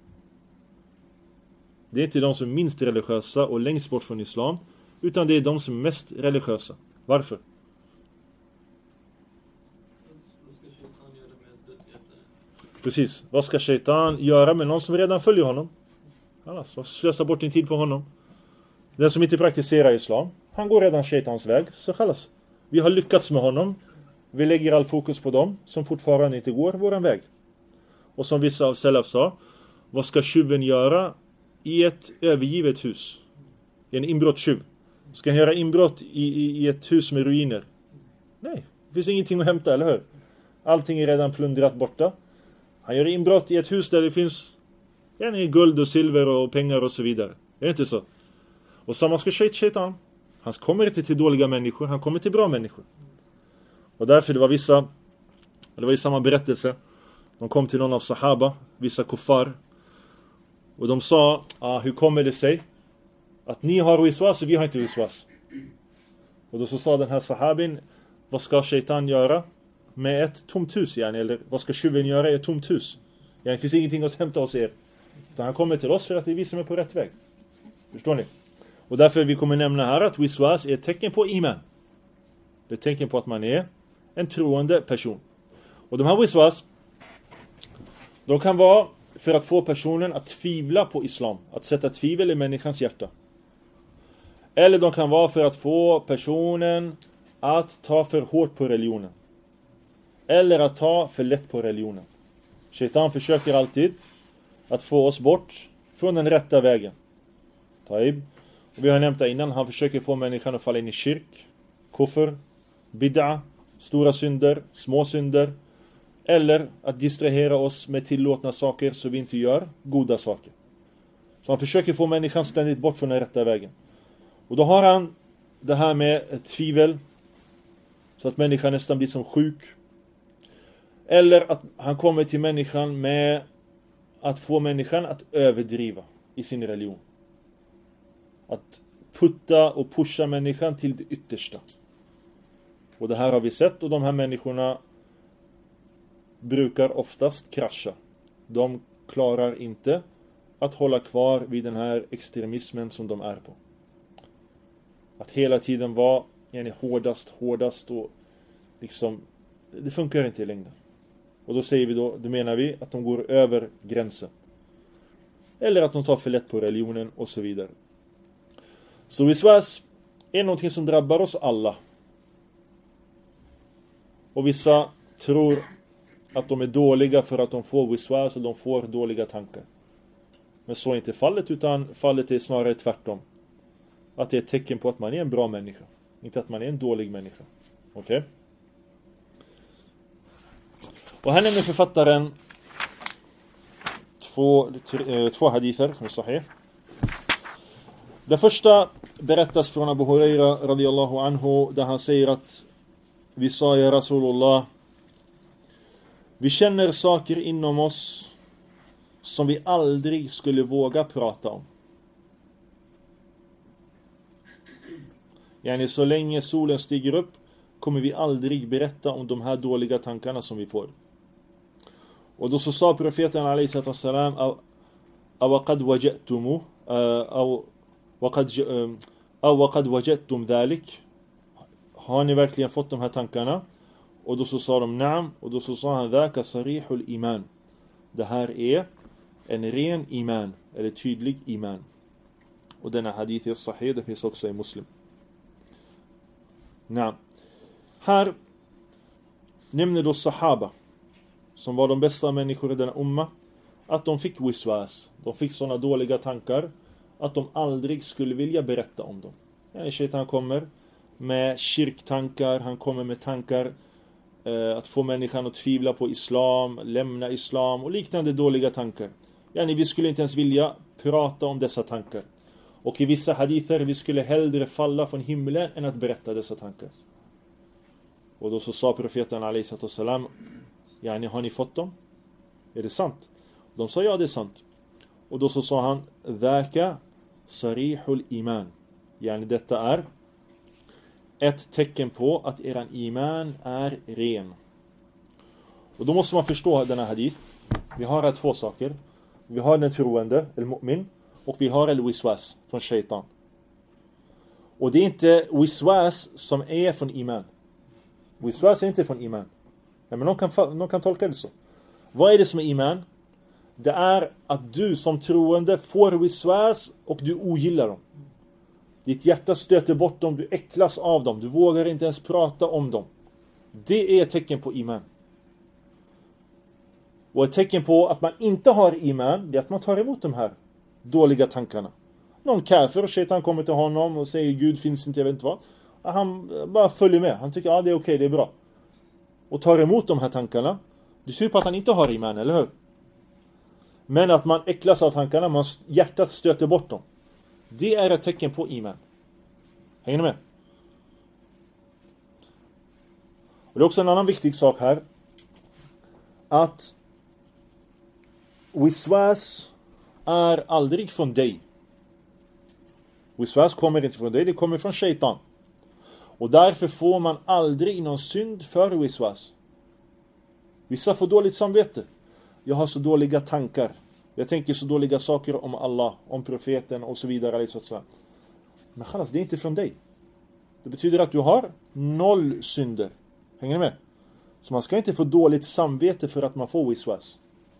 Det är inte de som är minst religiösa och längst bort från islam, utan det är de som är mest religiösa. Varför? Precis. Vad ska shaitan göra med någon som redan följer honom? Varför slösa bort din tid på honom? Den som inte praktiserar islam, han går redan shaitans väg. Så kallas. Vi har lyckats med honom. Vi lägger all fokus på dem som fortfarande inte går våran väg. Och som vissa av Salaf sa, vad ska tjuven göra i ett övergivet hus? En inbrottstjuv. Ska han göra inbrott i ett hus med ruiner? Nej, det finns ingenting att hämta, eller hur? Allting är redan plundrat borta. Han gör inbrott i ett hus där det finns guld och silver och pengar och så vidare. Är det inte så? Och samma ska shaitan. Han kommer inte till dåliga människor, han kommer till bra människor. Och därför det var i samma berättelse. De kom till någon av sahaba, vissa kuffar. Och de sa, hur kommer det sig att ni har wiswas och vi har inte wiswas? Och då så sa den här sahabin, vad ska shaitan göra med ett tomt hus? Eller vad ska tjuven göra i ett tomt hus? Det finns ingenting att hämta hos er. Utan han kommer till oss för att vi som är på rätt väg. Förstår ni? Och därför vi kommer nämna här att wiswas är ett tecken på iman. Det är ett tecken på att man är en troende person. Och de här wiswas, de kan vara för att få personen att tvivla på islam. Att sätta tvivel i människans hjärta. Eller de kan vara för att få personen att ta för hårt på religionen. Eller att ta för lätt på religionen. Shaitan försöker alltid att få oss bort från den rätta vägen. Och vi har nämnt det innan, han försöker få människan att falla in i kyrk, kufr, bid'a, stora synder, små synder. Eller att distrahera oss med tillåtna saker så vi inte gör goda saker. Så han försöker få människan ständigt bort från den rätta vägen. Och då har han det här med ett tvivel, så att människan nästan blir som sjuk. Eller att han kommer till människan med att få människan att överdriva i sin religion. Att putta och pusha människan till det yttersta. Och det här har vi sett, och de här människorna brukar oftast krascha. De klarar inte att hålla kvar vid den här extremismen som de är på. Att hela tiden vara hårdast och liksom, det funkar inte i längden. Och då säger vi då menar vi att de går över gränsen. Eller att de tar för lätt på religionen och så vidare. Så wiswas är någonting som drabbar oss alla. Och vissa tror att de är dåliga för att de får wiswas och de får dåliga tankar. Men så är inte fallet, utan fallet är snarare tvärtom. Att det är ett tecken på att man är en bra människa. Inte att man är en dålig människa. Okej? Och här nämner författaren två hadither som är sahih. Den första berättas från Abu Huraira radiyallahu anhu, där han säger att vi sa ja Rasulullah, vi känner saker inom oss som vi aldrig skulle våga prata om. Så länge solen stiger upp kommer vi aldrig berätta om de här dåliga tankarna som vi får. Och då så sa profeten alayhi salatu wassalam, awaqad wajadtumu waqad wajadtum dhalik, har ni verkligen fått de här tankarna? Och då så sa de na'am, och då så sa han dhaka sarihul iman, det här är en ren iman, eller tydlig iman. Och denna hadith är sahih, det finns också i Muslim. Na'am. Här nämner då sahaba, som var de bästa människor i denna umma, att de fick wiswas. De fick sådana dåliga tankar att de aldrig skulle vilja berätta om dem. Shaitan kommer med kyrktankar, han kommer med tankar att få människan att tvivla på islam, lämna islam och liknande dåliga tankar. Vi skulle inte ens vilja prata om dessa tankar. Och i vissa hadither, vi skulle hellre falla från himlen än att berätta dessa tankar. Och då så sa profeten alaihissalam, yani, har ni fått dem? Är det sant? De sa ja, det är sant. Och då så sa han, dhaka sarihul iman. Yani, detta är ett tecken på att eran iman är ren. Och då måste man förstå denna hadith. Vi har här två saker. Vi har den troende, al-mu'min, och vi har al-wiswas från shaitan. Och det är inte wiswas som är från iman. Wiswas är inte från iman. Men någon kan tolka det så. Vad är det som är iman? Det är att du som troende får wiswas och du ogillar dem. Ditt hjärta stöter bort dem, du äcklas av dem, du vågar inte ens prata om dem. Det är ett tecken på iman. Och ett tecken på att man inte har iman, det är att man tar emot de här dåliga tankarna. Någon kafir och shaitan kommer till honom och säger Gud finns inte, jag vet inte vad. Han bara följer med, han tycker det är okej, det är bra. Och tar emot de här tankarna. Det ser på att han inte har iman, eller hur? Men att man äcklas av tankarna, hjärtat stöter bort dem. Det är ett tecken på iman. Hänger ni med? Och det är också en annan viktig sak här. Att wiswas är aldrig från dig. Wiswas kommer inte från dig, det kommer från shaitan. Och därför får man aldrig någon synd för wiswas. Vissa får dåligt samvete. Jag har så dåliga tankar. Jag tänker så dåliga saker om Allah, om profeten och så vidare. Men khalas, det är inte från dig. Det betyder att du har 0 synder. Hänger ni med? Så man ska inte få dåligt samvete för att man får wiswas.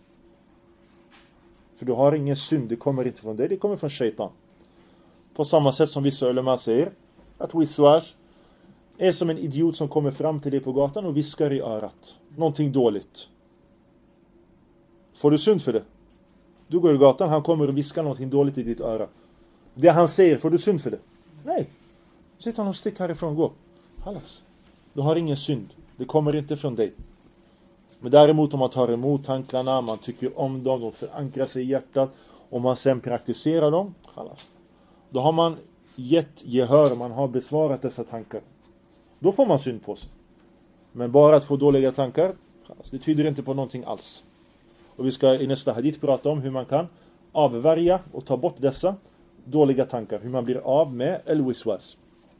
För du har ingen synd, det kommer inte från dig, det kommer från shaitan. På samma sätt som vissa ulema säger att wiswas är som en idiot som kommer fram till dig på gatan och viskar i örat. Någonting dåligt. Får du synd för det? Du går i gatan, han kommer och viskar någonting dåligt i ditt öra. Det han säger, får du synd för det? Nej. Sitt han och stick härifrån, gå. Hallas. Du har ingen synd. Det kommer inte från dig. Men däremot om man tar emot tankarna, man tycker om dem, de förankrar sig i hjärtat och man sen praktiserar dem, hallas. Då har man gett gehör, man har besvarat dessa tankar. Då får man synd på sig. Men bara att få dåliga tankar, det tyder inte på någonting alls. Och vi ska i nästa hadith prata om hur man kan avvärja och ta bort dessa dåliga tankar. Hur man blir av med al-wiswas.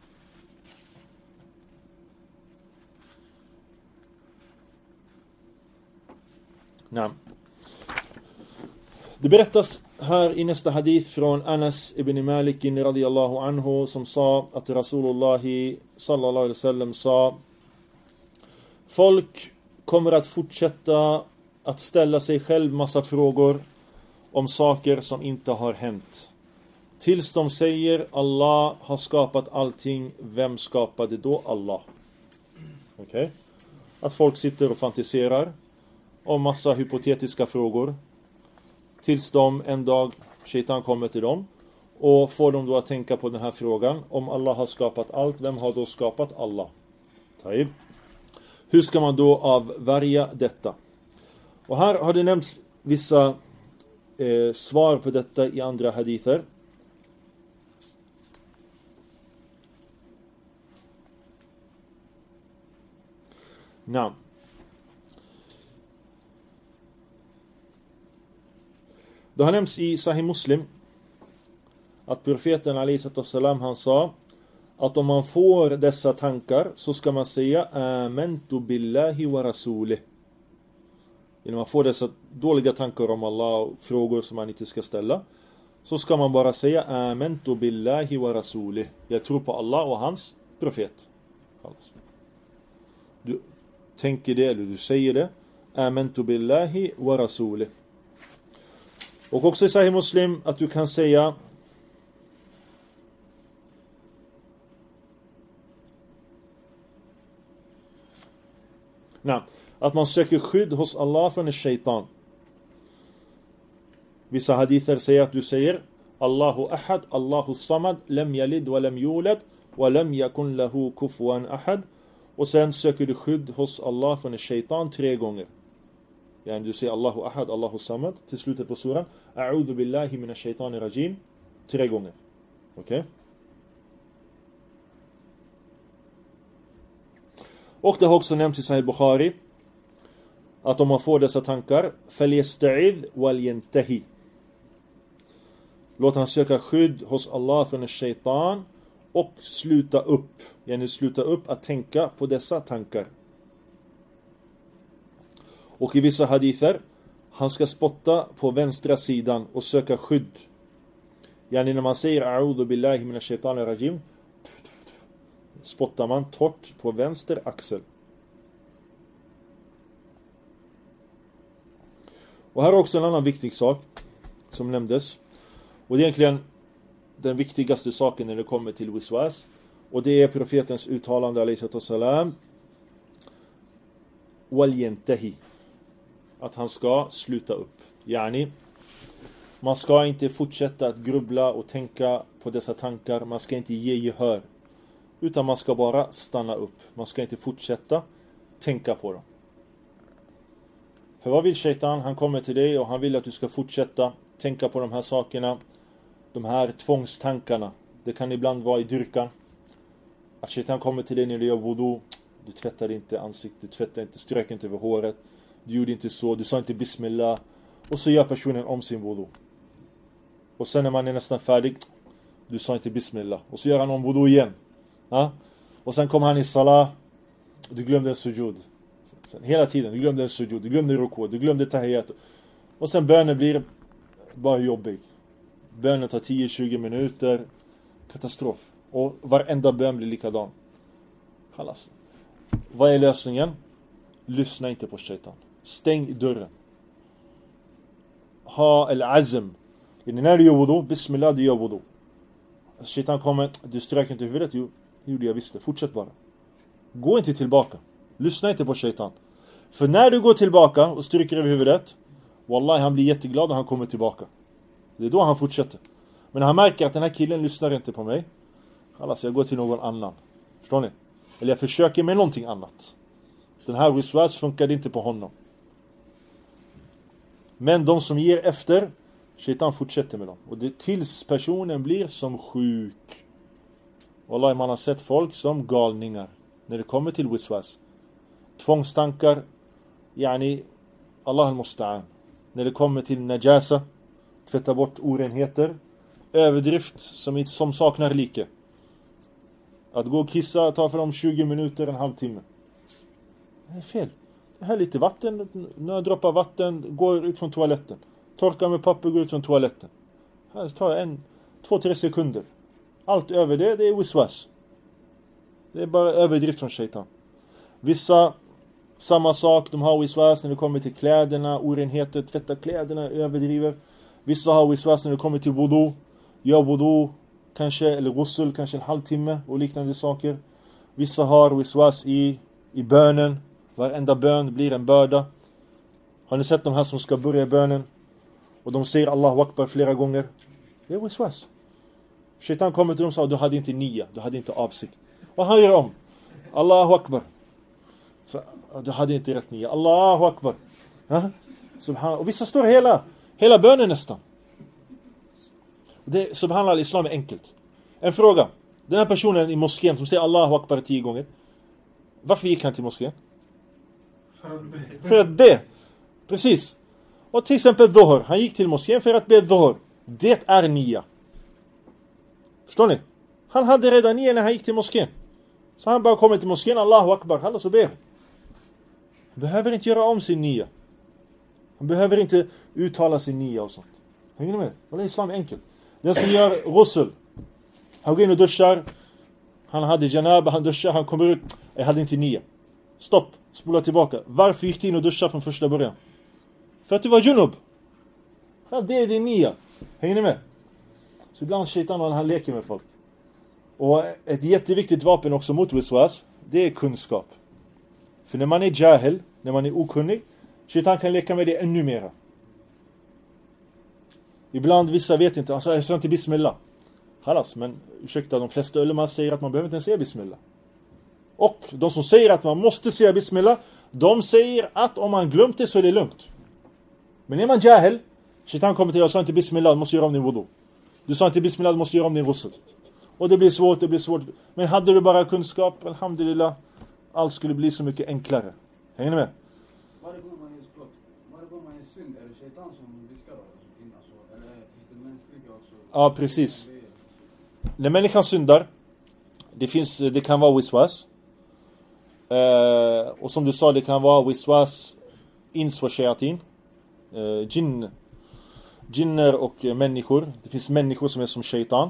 Det berättas här i nästa hadith från Anas ibn Malik radiyallahu anhu som sa att Rasulullah sallallahu alaihi wasallam sa: folk kommer att fortsätta att ställa sig själv massa frågor om saker som inte har hänt. Tills de säger Allah har skapat allting, vem skapade då Allah? Okej? Att folk sitter och fantiserar om massa hypotetiska frågor. Tills de en dag, shaitan kommer till dem och får dem då att tänka på den här frågan. Om Allah har skapat allt, vem har då skapat Allah? Taib. Hur ska man då avvärja detta? Och här har det nämnts vissa svar på detta i andra hadither. Namn. Det har nämnts i Sahih Muslim att profeten alaihissalam han sa att om man får dessa tankar så ska man säga amantu billahi wa rasulih. När man får dessa dåliga tankar om Allah och frågor som man inte ska ställa, så ska man bara säga amantu billahi wa rasulih. Jag tror på Allah och hans profet. Du tänker det eller du säger det. Amantu billahi wa rasulih. Och också i Sahih Muslim att du kan säga att man söker skydd hos Allah från en shaitan. Vissa hadither säger att du säger Allahu ahad, Allahu samad, lam yalid wa lam yulad wa lam yakun lahu kufuwan ahad. Och sen söker du skydd hos Allah från en shaitan 3 gånger. Yani du säger Allahu ahad, Allahu samad till slutet på suran. A'udhu billahi minash shaitani rajim 3 gånger. Okej? Och det har också nämnts i Sahih Bukhari att om man får dessa tankar, فَلْيَسْتَعِذْ وَلْيَنْتَهِ. Låt han söka skydd hos Allah från en shaitan och sluta upp att tänka på dessa tankar. Och i vissa hadither, han ska spotta på vänstra sidan och söka skydd. När man säger a'udhu billahi minash shaitanir rajim, spottar man torrt på vänster axel. Och här är också en annan viktig sak som nämndes. Och det är egentligen den viktigaste saken när det kommer till wiswas. Och det är profetens uttalande alayhi salam, walyantahi, att han ska sluta upp. Man ska inte fortsätta att grubbla och tänka på dessa tankar. Man ska inte ge gehör. Utan man ska bara stanna upp. Man ska inte fortsätta tänka på dem. För vad vill shaitan? Han kommer till dig och han vill att du ska fortsätta tänka på de här sakerna. De här tvångstankarna. Det kan ibland vara i dyrkan. Att shaitan kommer till dig när du gör wudu. Du tvättar inte ansiktet, du tvättar inte, strök inte över håret. Du gjorde inte så, du sa inte bismillah. Och så gör personen om sin wudu. Och sen när man är nästan färdig, du sa inte bismillah. Och så gör han om wudu igen. Och sen kommer han i salah. Du glömde en sujud. Hela tiden, du glömde en sujud, du glömde ruku, du glömde tahiyat. Och sen bönen blir bara jobbig. Bönen tar 10-20 minuter. Katastrof. Och varenda bön blir likadan. Khalas. Vad är lösningen? Lyssna inte på shaitan. Stäng dörren. Ha al-azm. När du gör wudu, bismillah, du gör wudu. Shaitan kommer, du strök inte huvudet. Jo, jag visste. Fortsätt bara. Gå inte tillbaka. Lyssna inte på shaitan. För när du går tillbaka och stryker över huvudet, wallahi, han blir jätteglad och han kommer tillbaka. Det är då han fortsätter. Men när han märker att den här killen lyssnar inte på mig, alltså jag går till någon annan. Förstår ni? Eller jag försöker med någonting annat. Den här wiswas funkade inte på honom. Men de som ger efter, shaitan fortsätter med dem. Och det tills personen blir som sjuk. Wallahi, man har sett folk som galningar när det kommer till wiswas. Tvångstankar, Allah al-musta'an. När det kommer till najasa, tvätta bort orenheter, överdrift som saknar like. Att gå och kissa tar för dem 20 minuter, en halvtimme. Det är fel. Det här är lite vatten, några droppar vatten, går ut från toaletten. Torkar med papper, går ut från toaletten. Här tar 2-3 sekunder. Allt över det är wiswas. Det är bara överdrift från shaitan. Vissa, samma sak, de har wiswas när det kommer till kläderna, orenheter, tvätta kläderna, överdriver. Vissa har wiswas när det kommer till wudu. Gör wudu, kanske, eller ghusl, kanske en halvtimme och liknande saker. Vissa har wiswas i bönen. Varenda bön blir en börda. Har ni sett de här som ska börja bönen? Och de säger Allahu Akbar flera gånger. Det är wiswas. Shaitan kommer till dem och säger, du hade inte nia, du hade inte avsikt. Och han gör om. Allahu Akbar. Så, du hade inte rätt nia. Allahu Akbar. Subhanallah. Och vissa står hela bönen nästan. Subhanallah, islam är enkelt. En fråga. Den här personen i moskén som säger Allahu Akbar 10 gånger. Varför gick han till moskén? För att be. Precis. Och till exempel Dhuhr. Han gick till moskén för att be Dhuhr. Det är nia. Förstår ni? Han hade redan nia när han gick till moskén. Så han bara kommer till moskén. Allahu Akbar. Han så ber. Han behöver inte göra om sin nia. Han behöver inte uttala sin nia och sånt. Hänger ni med? Det är islam enkelt. Den som gör ghusl. Han går in och duschar. Han hade janaba, han duschar, han kommer ut. Jag hade inte nia. Stopp, spola tillbaka. Varför gick du in och duschar från första början? För att du var junub. Ja, det är din nia. Hänger ni med? Så ibland shaitan han leker med folk. Och ett jätteviktigt vapen också mot wiswas, det är kunskap. För när man är jahil, när man är okunnig, shaitan kan leka med det ännu mera. Ibland vissa vet inte, alltså jag sa inte bismillah. Halas, men ursäkta, de flesta ulema säger att man behöver inte ens säga bismillah. Och de som säger att man måste säga bismillah, de säger att om man glömt det så är det lugnt. Men är man jahil, shaitan kommer till och sa inte bismillah, du måste göra om din wudu. Du sa inte bismillah, du måste göra om din ghusl. Och det blir svårt. Men hade du bara kunskap, alhamdulillah, allt skulle bli så mycket enklare. Hänger ni med? Varje gång man är synd, är det shaitan som viskar in, alltså, eller finns det mänskliga också? Ja, precis. När människan syndar, det kan vara wiswas. Och som du sa, det kan vara wiswas, ins och shayatin. Jinner och människor. Det finns människor som är som shaitan.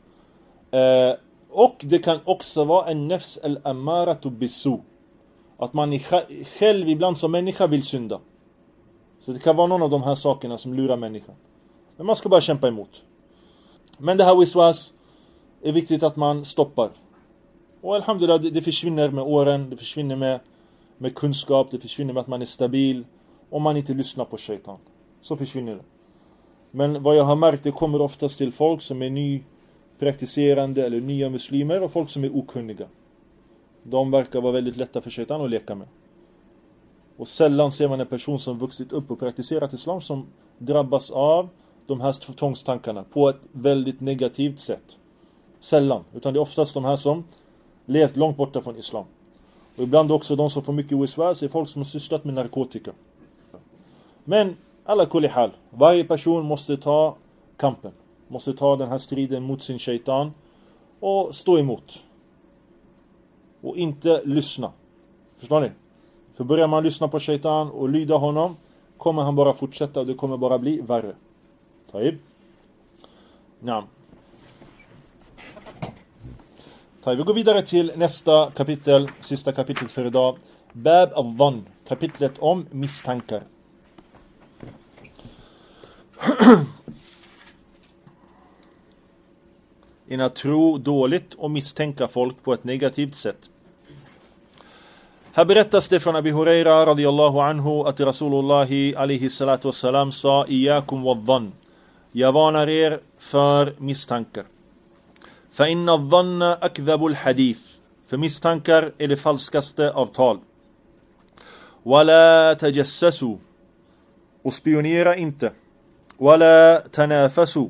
Och det kan också vara en nafs al-ammaratu bisu. Att man själv ibland som människa vill synda. Så det kan vara någon av de här sakerna som lurar människan. Men man ska bara kämpa emot. Men det här wiswas är viktigt att man stoppar. Och alhamdulillah, det försvinner med åren. Det försvinner med kunskap. Det försvinner med att man är stabil. Om man inte lyssnar på shaitan. Så försvinner det. Men vad jag har märkt, det kommer oftast till folk som är nypraktiserande eller nya muslimer och folk som är okunniga. De verkar vara väldigt lätta för shaitan att leka med. Och sällan ser man en person som vuxit upp och praktiserat islam som drabbas av de här tvångstankarna på ett väldigt negativt sätt. Sällan. Utan det är oftast de här som levt långt borta från islam. Och ibland också de som får mycket wiswas är folk som har sysslat med narkotika. Men alla kulli hal, varje person måste ta kampen. Måste ta den här striden mot sin shaitan och stå emot. Och inte lyssna. Förstår ni? För börjar man lyssna på shaitan och lyda honom, kommer han bara fortsätta och det kommer bara bli värre. Taib. Naam. Taib. Vi går vidare till nästa kapitel, sista kapitlet för idag. Bab al-dhann, kapitlet om misstankar. In att tro dåligt och misstänka folk på ett negativt sätt. Här berättas det från Abi Huraira radiyallahu anhu att Rasulullah alaihi salatu wassalam sa: Iyakum wad-dhann. Jag varnar er för misstankar. Fa inna adh-dhanna akdhabul hadith. För misstankar är det falskaste av tal. Wala tajassasu. Och spionera inte. Wala tanafasu.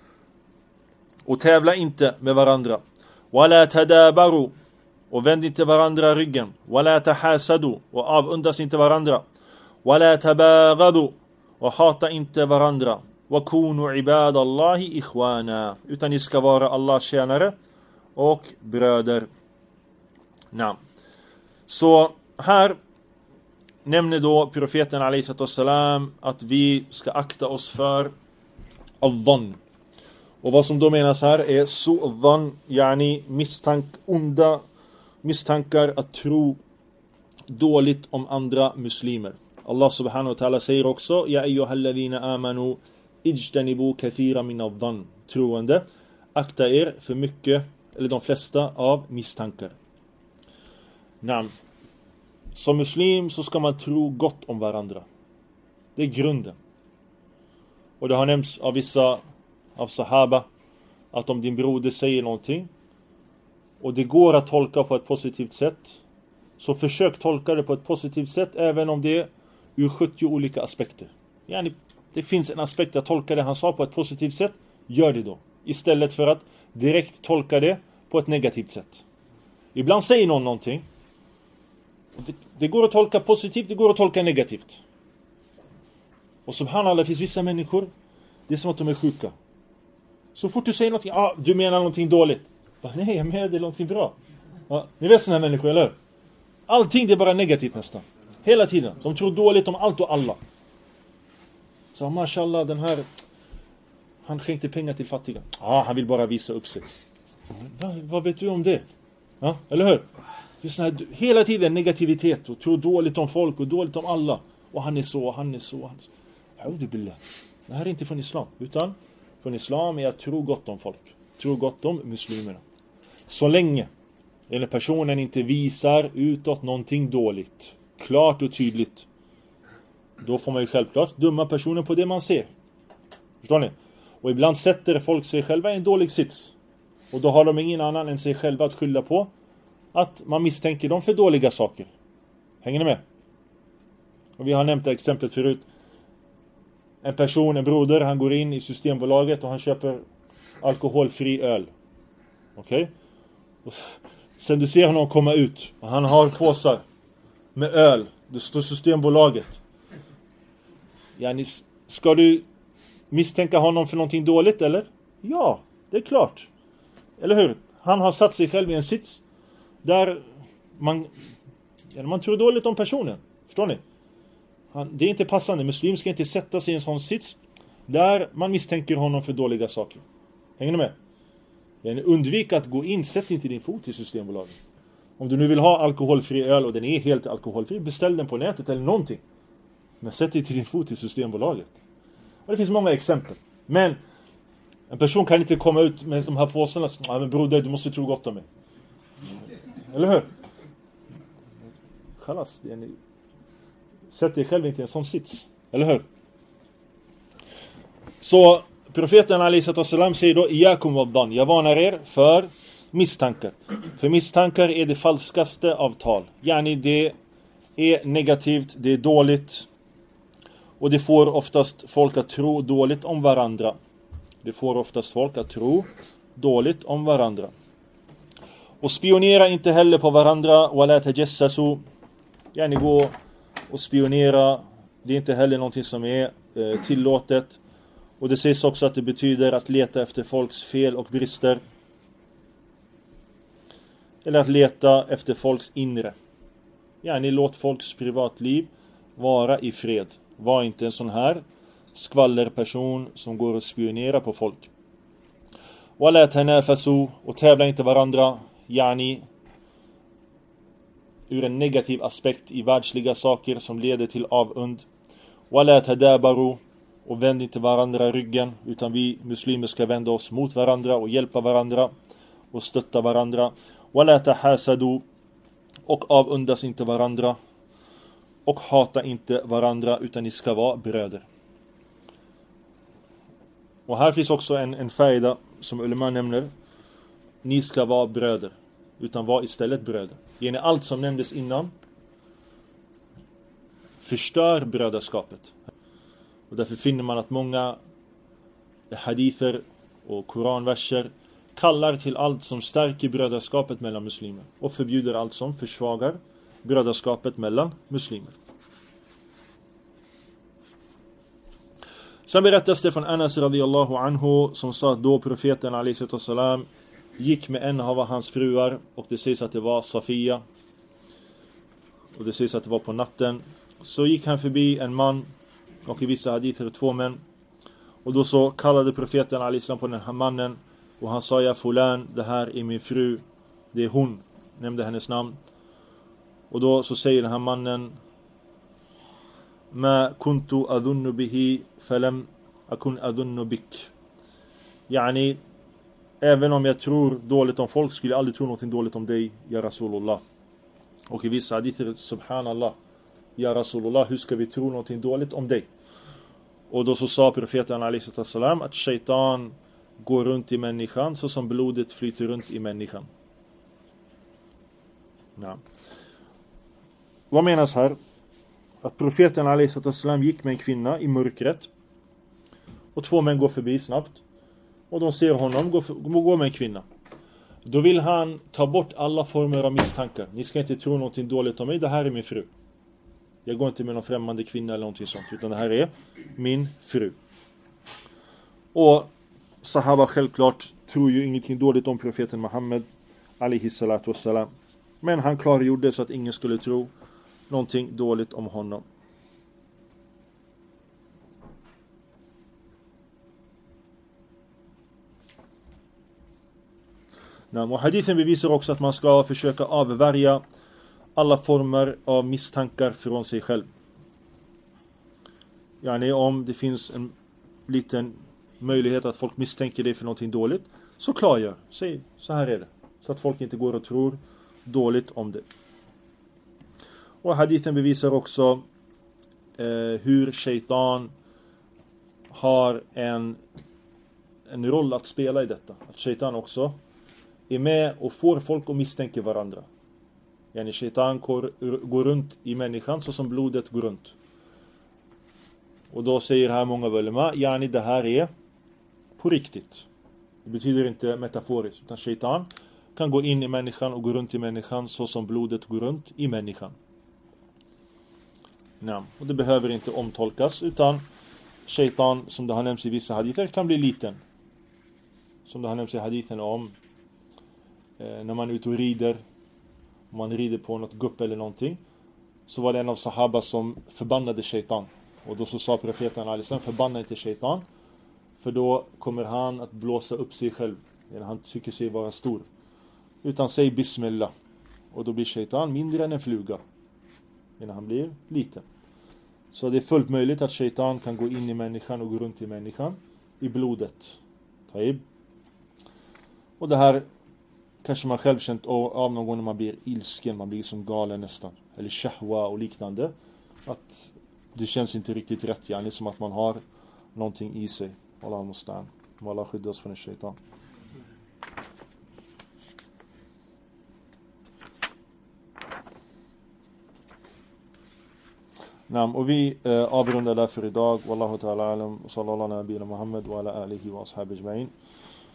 Och tävla inte med varandra. Wala tadabaru. Och vänd inte varandra ryggen. Wala tahasadu. Och avundas inte varandra. Wala tabaghadu. Och hata inte varandra. Wa kunu ibadallahi ikhwana. Utan ni ska vara Allahs tjänare och bröder. Naam. Så här nämner då profeten alaihissalam att vi ska akta oss för al-dhann. Och vad som då menas här är su'dhann, yani onda misstankar, att tro dåligt om andra muslimer. Allah subhanahu wa ta'ala säger också: Ja ayyuhalladhina amanu ijtanibu kathira min al-dhann. Troende, akta er för mycket, eller de flesta av misstankar. Naam. Som muslim så ska man tro gott om varandra. Det är grunden. Och det har nämnts av vissa av sahaba att om din broder säger någonting och det går att tolka på ett positivt sätt, så försök tolka det på ett positivt sätt även om det är ur 70 olika aspekter. Yani, det finns en aspekt att tolka det han sa på ett positivt sätt, gör det då. Istället för att direkt tolka det på ett negativt sätt. Ibland säger någon någonting. Det går att tolka positivt, det går att tolka negativt. Och subhanallah, det finns vissa människor, det är som att de är sjuka. Så fort du säger någonting, du menar någonting dåligt. Nej, jag menar det är någonting bra. Ni vet sådana här människor, eller? Allting det är bara negativt nästan. Hela tiden. De tror dåligt om allt och alla. Så mashallah, den här, han skänkte pengar till fattiga. Han vill bara visa upp sig. Vad vet du om det? Eller hur? Det är sån här, hela tiden negativitet och tror dåligt om folk och dåligt om alla. Och han är så, han är så. Det här är inte från islam, utan från islam är att tro gott om folk. Tro gott om muslimerna. Så länge den personen inte visar utåt någonting dåligt, klart och tydligt, då får man ju självklart döma personen på det man ser. Förstår ni? Och ibland sätter folk sig själva i en dålig sits. Och då har de ingen annan än sig själva att skylla på, att man misstänker dem för dåliga saker. Hänger ni med? Och vi har nämnt det exemplet förut. En person, en broder, han går in i Systembolaget och han köper alkoholfri öl. Okej? Och Sen du ser honom komma ut och han har påsar med öl. Det står Systembolaget. Yani, ska du misstänka honom för någonting dåligt eller? Ja, det är klart. Eller hur? Han har satt sig själv i en sits där man tror dåligt om personen. Förstår ni? Det är inte passande. Muslim ska inte sätta sig i en sån sits där man misstänker honom för dåliga saker. Hänger ni med? Undvik att gå in, sätt inte din fot i Systembolaget. Om du nu vill ha alkoholfri öl och den är helt alkoholfri, beställ den på nätet eller någonting. Men sätt inte din fot i Systembolaget. Och det finns många exempel. Men en person kan inte komma ut med de här påsarna. Men broder, du måste tro gott om mig. Eller hur? Chalas, sätt dig själv inte i en sån sits. Eller hur? Så profeten alaihissalam säger då: Iyakum waddan, jag varnar er för misstankar. För misstankar är det falskaste av tal. Yani det är negativt, det är dåligt. Och det får oftast folk att tro dåligt om varandra. Det får oftast folk att tro dåligt om varandra. Och spionera inte heller på varandra. Wala tajassasu. Yani gå och spionera. Det är inte heller någonting som är tillåtet. Och det sägs också att det betyder att leta efter folks fel och brister. Eller att leta efter folks inre. Yani låt folks privatliv vara i fred. Var inte en sån här skvallerperson som går och spionerar på folk. Wala tanafasu, och tävla inte varandra. Yani ur en negativ aspekt i världsliga saker som leder till avund. Wala tadabaru, och vänd inte varandra ryggen, utan vi muslimer ska vända oss mot varandra och hjälpa varandra och stötta varandra. Wala tahasadu, och avundas inte varandra och hata inte varandra, utan ni ska vara bröder. Och här finns också en faida som ulema nämner. Ni ska vara bröder, utan var istället bröder. Genom allt som nämndes innan förstör bröderskapet. Och därför finner man att många hadither och koranverser kallar till allt som stärker bröderskapet mellan muslimer och förbjuder allt som försvagar bröderskapet mellan muslimer. Sen berättas det från Anas radiyallahu anhu som sa att då profeten alaihissalam gick med en av hans fruar, och det sägs att det var Safia, och det sägs att det var på natten. Så gick han förbi en man, och i vissa hadither 2 män, och då så kallade profeten alaihissalam på den här mannen, och han sa: ja fulan, det här är min fru, det är hon, nämnde hennes namn. Och då så säger den här mannen: ma kuntu adunnu bihi falam akun adunnu bik. Yani, även om jag tror dåligt om folk skulle jag aldrig tro någonting dåligt om dig, ja Rasulullah. Och i vissa hadither, subhanallah, ja Rasulullah, hur ska vi tro någonting dåligt om dig? Och då så sa profeten alaihissalam att shaitan går runt i människan så som blodet flyter runt i människan. Ja. Vad menas här? Att profeten alaihissalam gick med en kvinna i mörkret, och 2 män går förbi snabbt, och de ser honom gå med en kvinna. Då vill han ta bort alla former av misstankar. Ni ska inte tro någonting dåligt om mig, det här är min fru. Jag går inte med någon främmande kvinna eller någonting sånt, utan det här är min fru. Och sahaba självklart tror ju ingenting dåligt om profeten Muhammed alaihissalatu wassalam. Men han klargjorde så att ingen skulle tro någonting dåligt om honom. Och hadithen bevisar också att man ska försöka avvärja alla former av misstankar från sig själv. Yani om det finns en liten möjlighet att folk misstänker dig för någonting dåligt, så klargör. Säg, så här är det. Så att folk inte går och tror dåligt om det. Och hadithen bevisar också hur shaitan har en roll att spela i detta. Att shaitan också är med och får folk att misstänka varandra. Yani shaitan går runt i människan så som blodet går runt. Och då säger här många ulema, yani det här är på riktigt. Det betyder inte metaforiskt, utan shaitan kan gå in i människan och gå runt i människan så som blodet går runt i människan. Ja, och det behöver inte omtolkas, utan shaitan, som det har nämnts i vissa hadither, kan bli liten. Som det har nämnts i hadithen om när man är ute och rider, om man rider på något gupp eller någonting, så var det en av sahaba som förbannade shaitan. Och då så sa profeten alislam, förbanna inte shaitan, för då kommer han att blåsa upp sig själv när han tycker sig vara stor. Utan säg bismillah, och då blir shaitan mindre än en fluga när han blir liten. Så det är fullt möjligt att shaitan kan gå in i människan och gå runt i människan i blodet. Taib. Och det här kanske man själv känt av någon gång när man blir ilsken, man blir som galen nästan, eller shahwa och liknande, att det känns inte riktigt rätt, yani som att man har någonting i sig. Allah mustaan. Allah skydda oss från en shaitan. Naam, och vi avrundar därför idag. Wallahu ta'ala alam, sallallahu nabiyina Muhammad wa ala alihi wa ashabi ajma'in.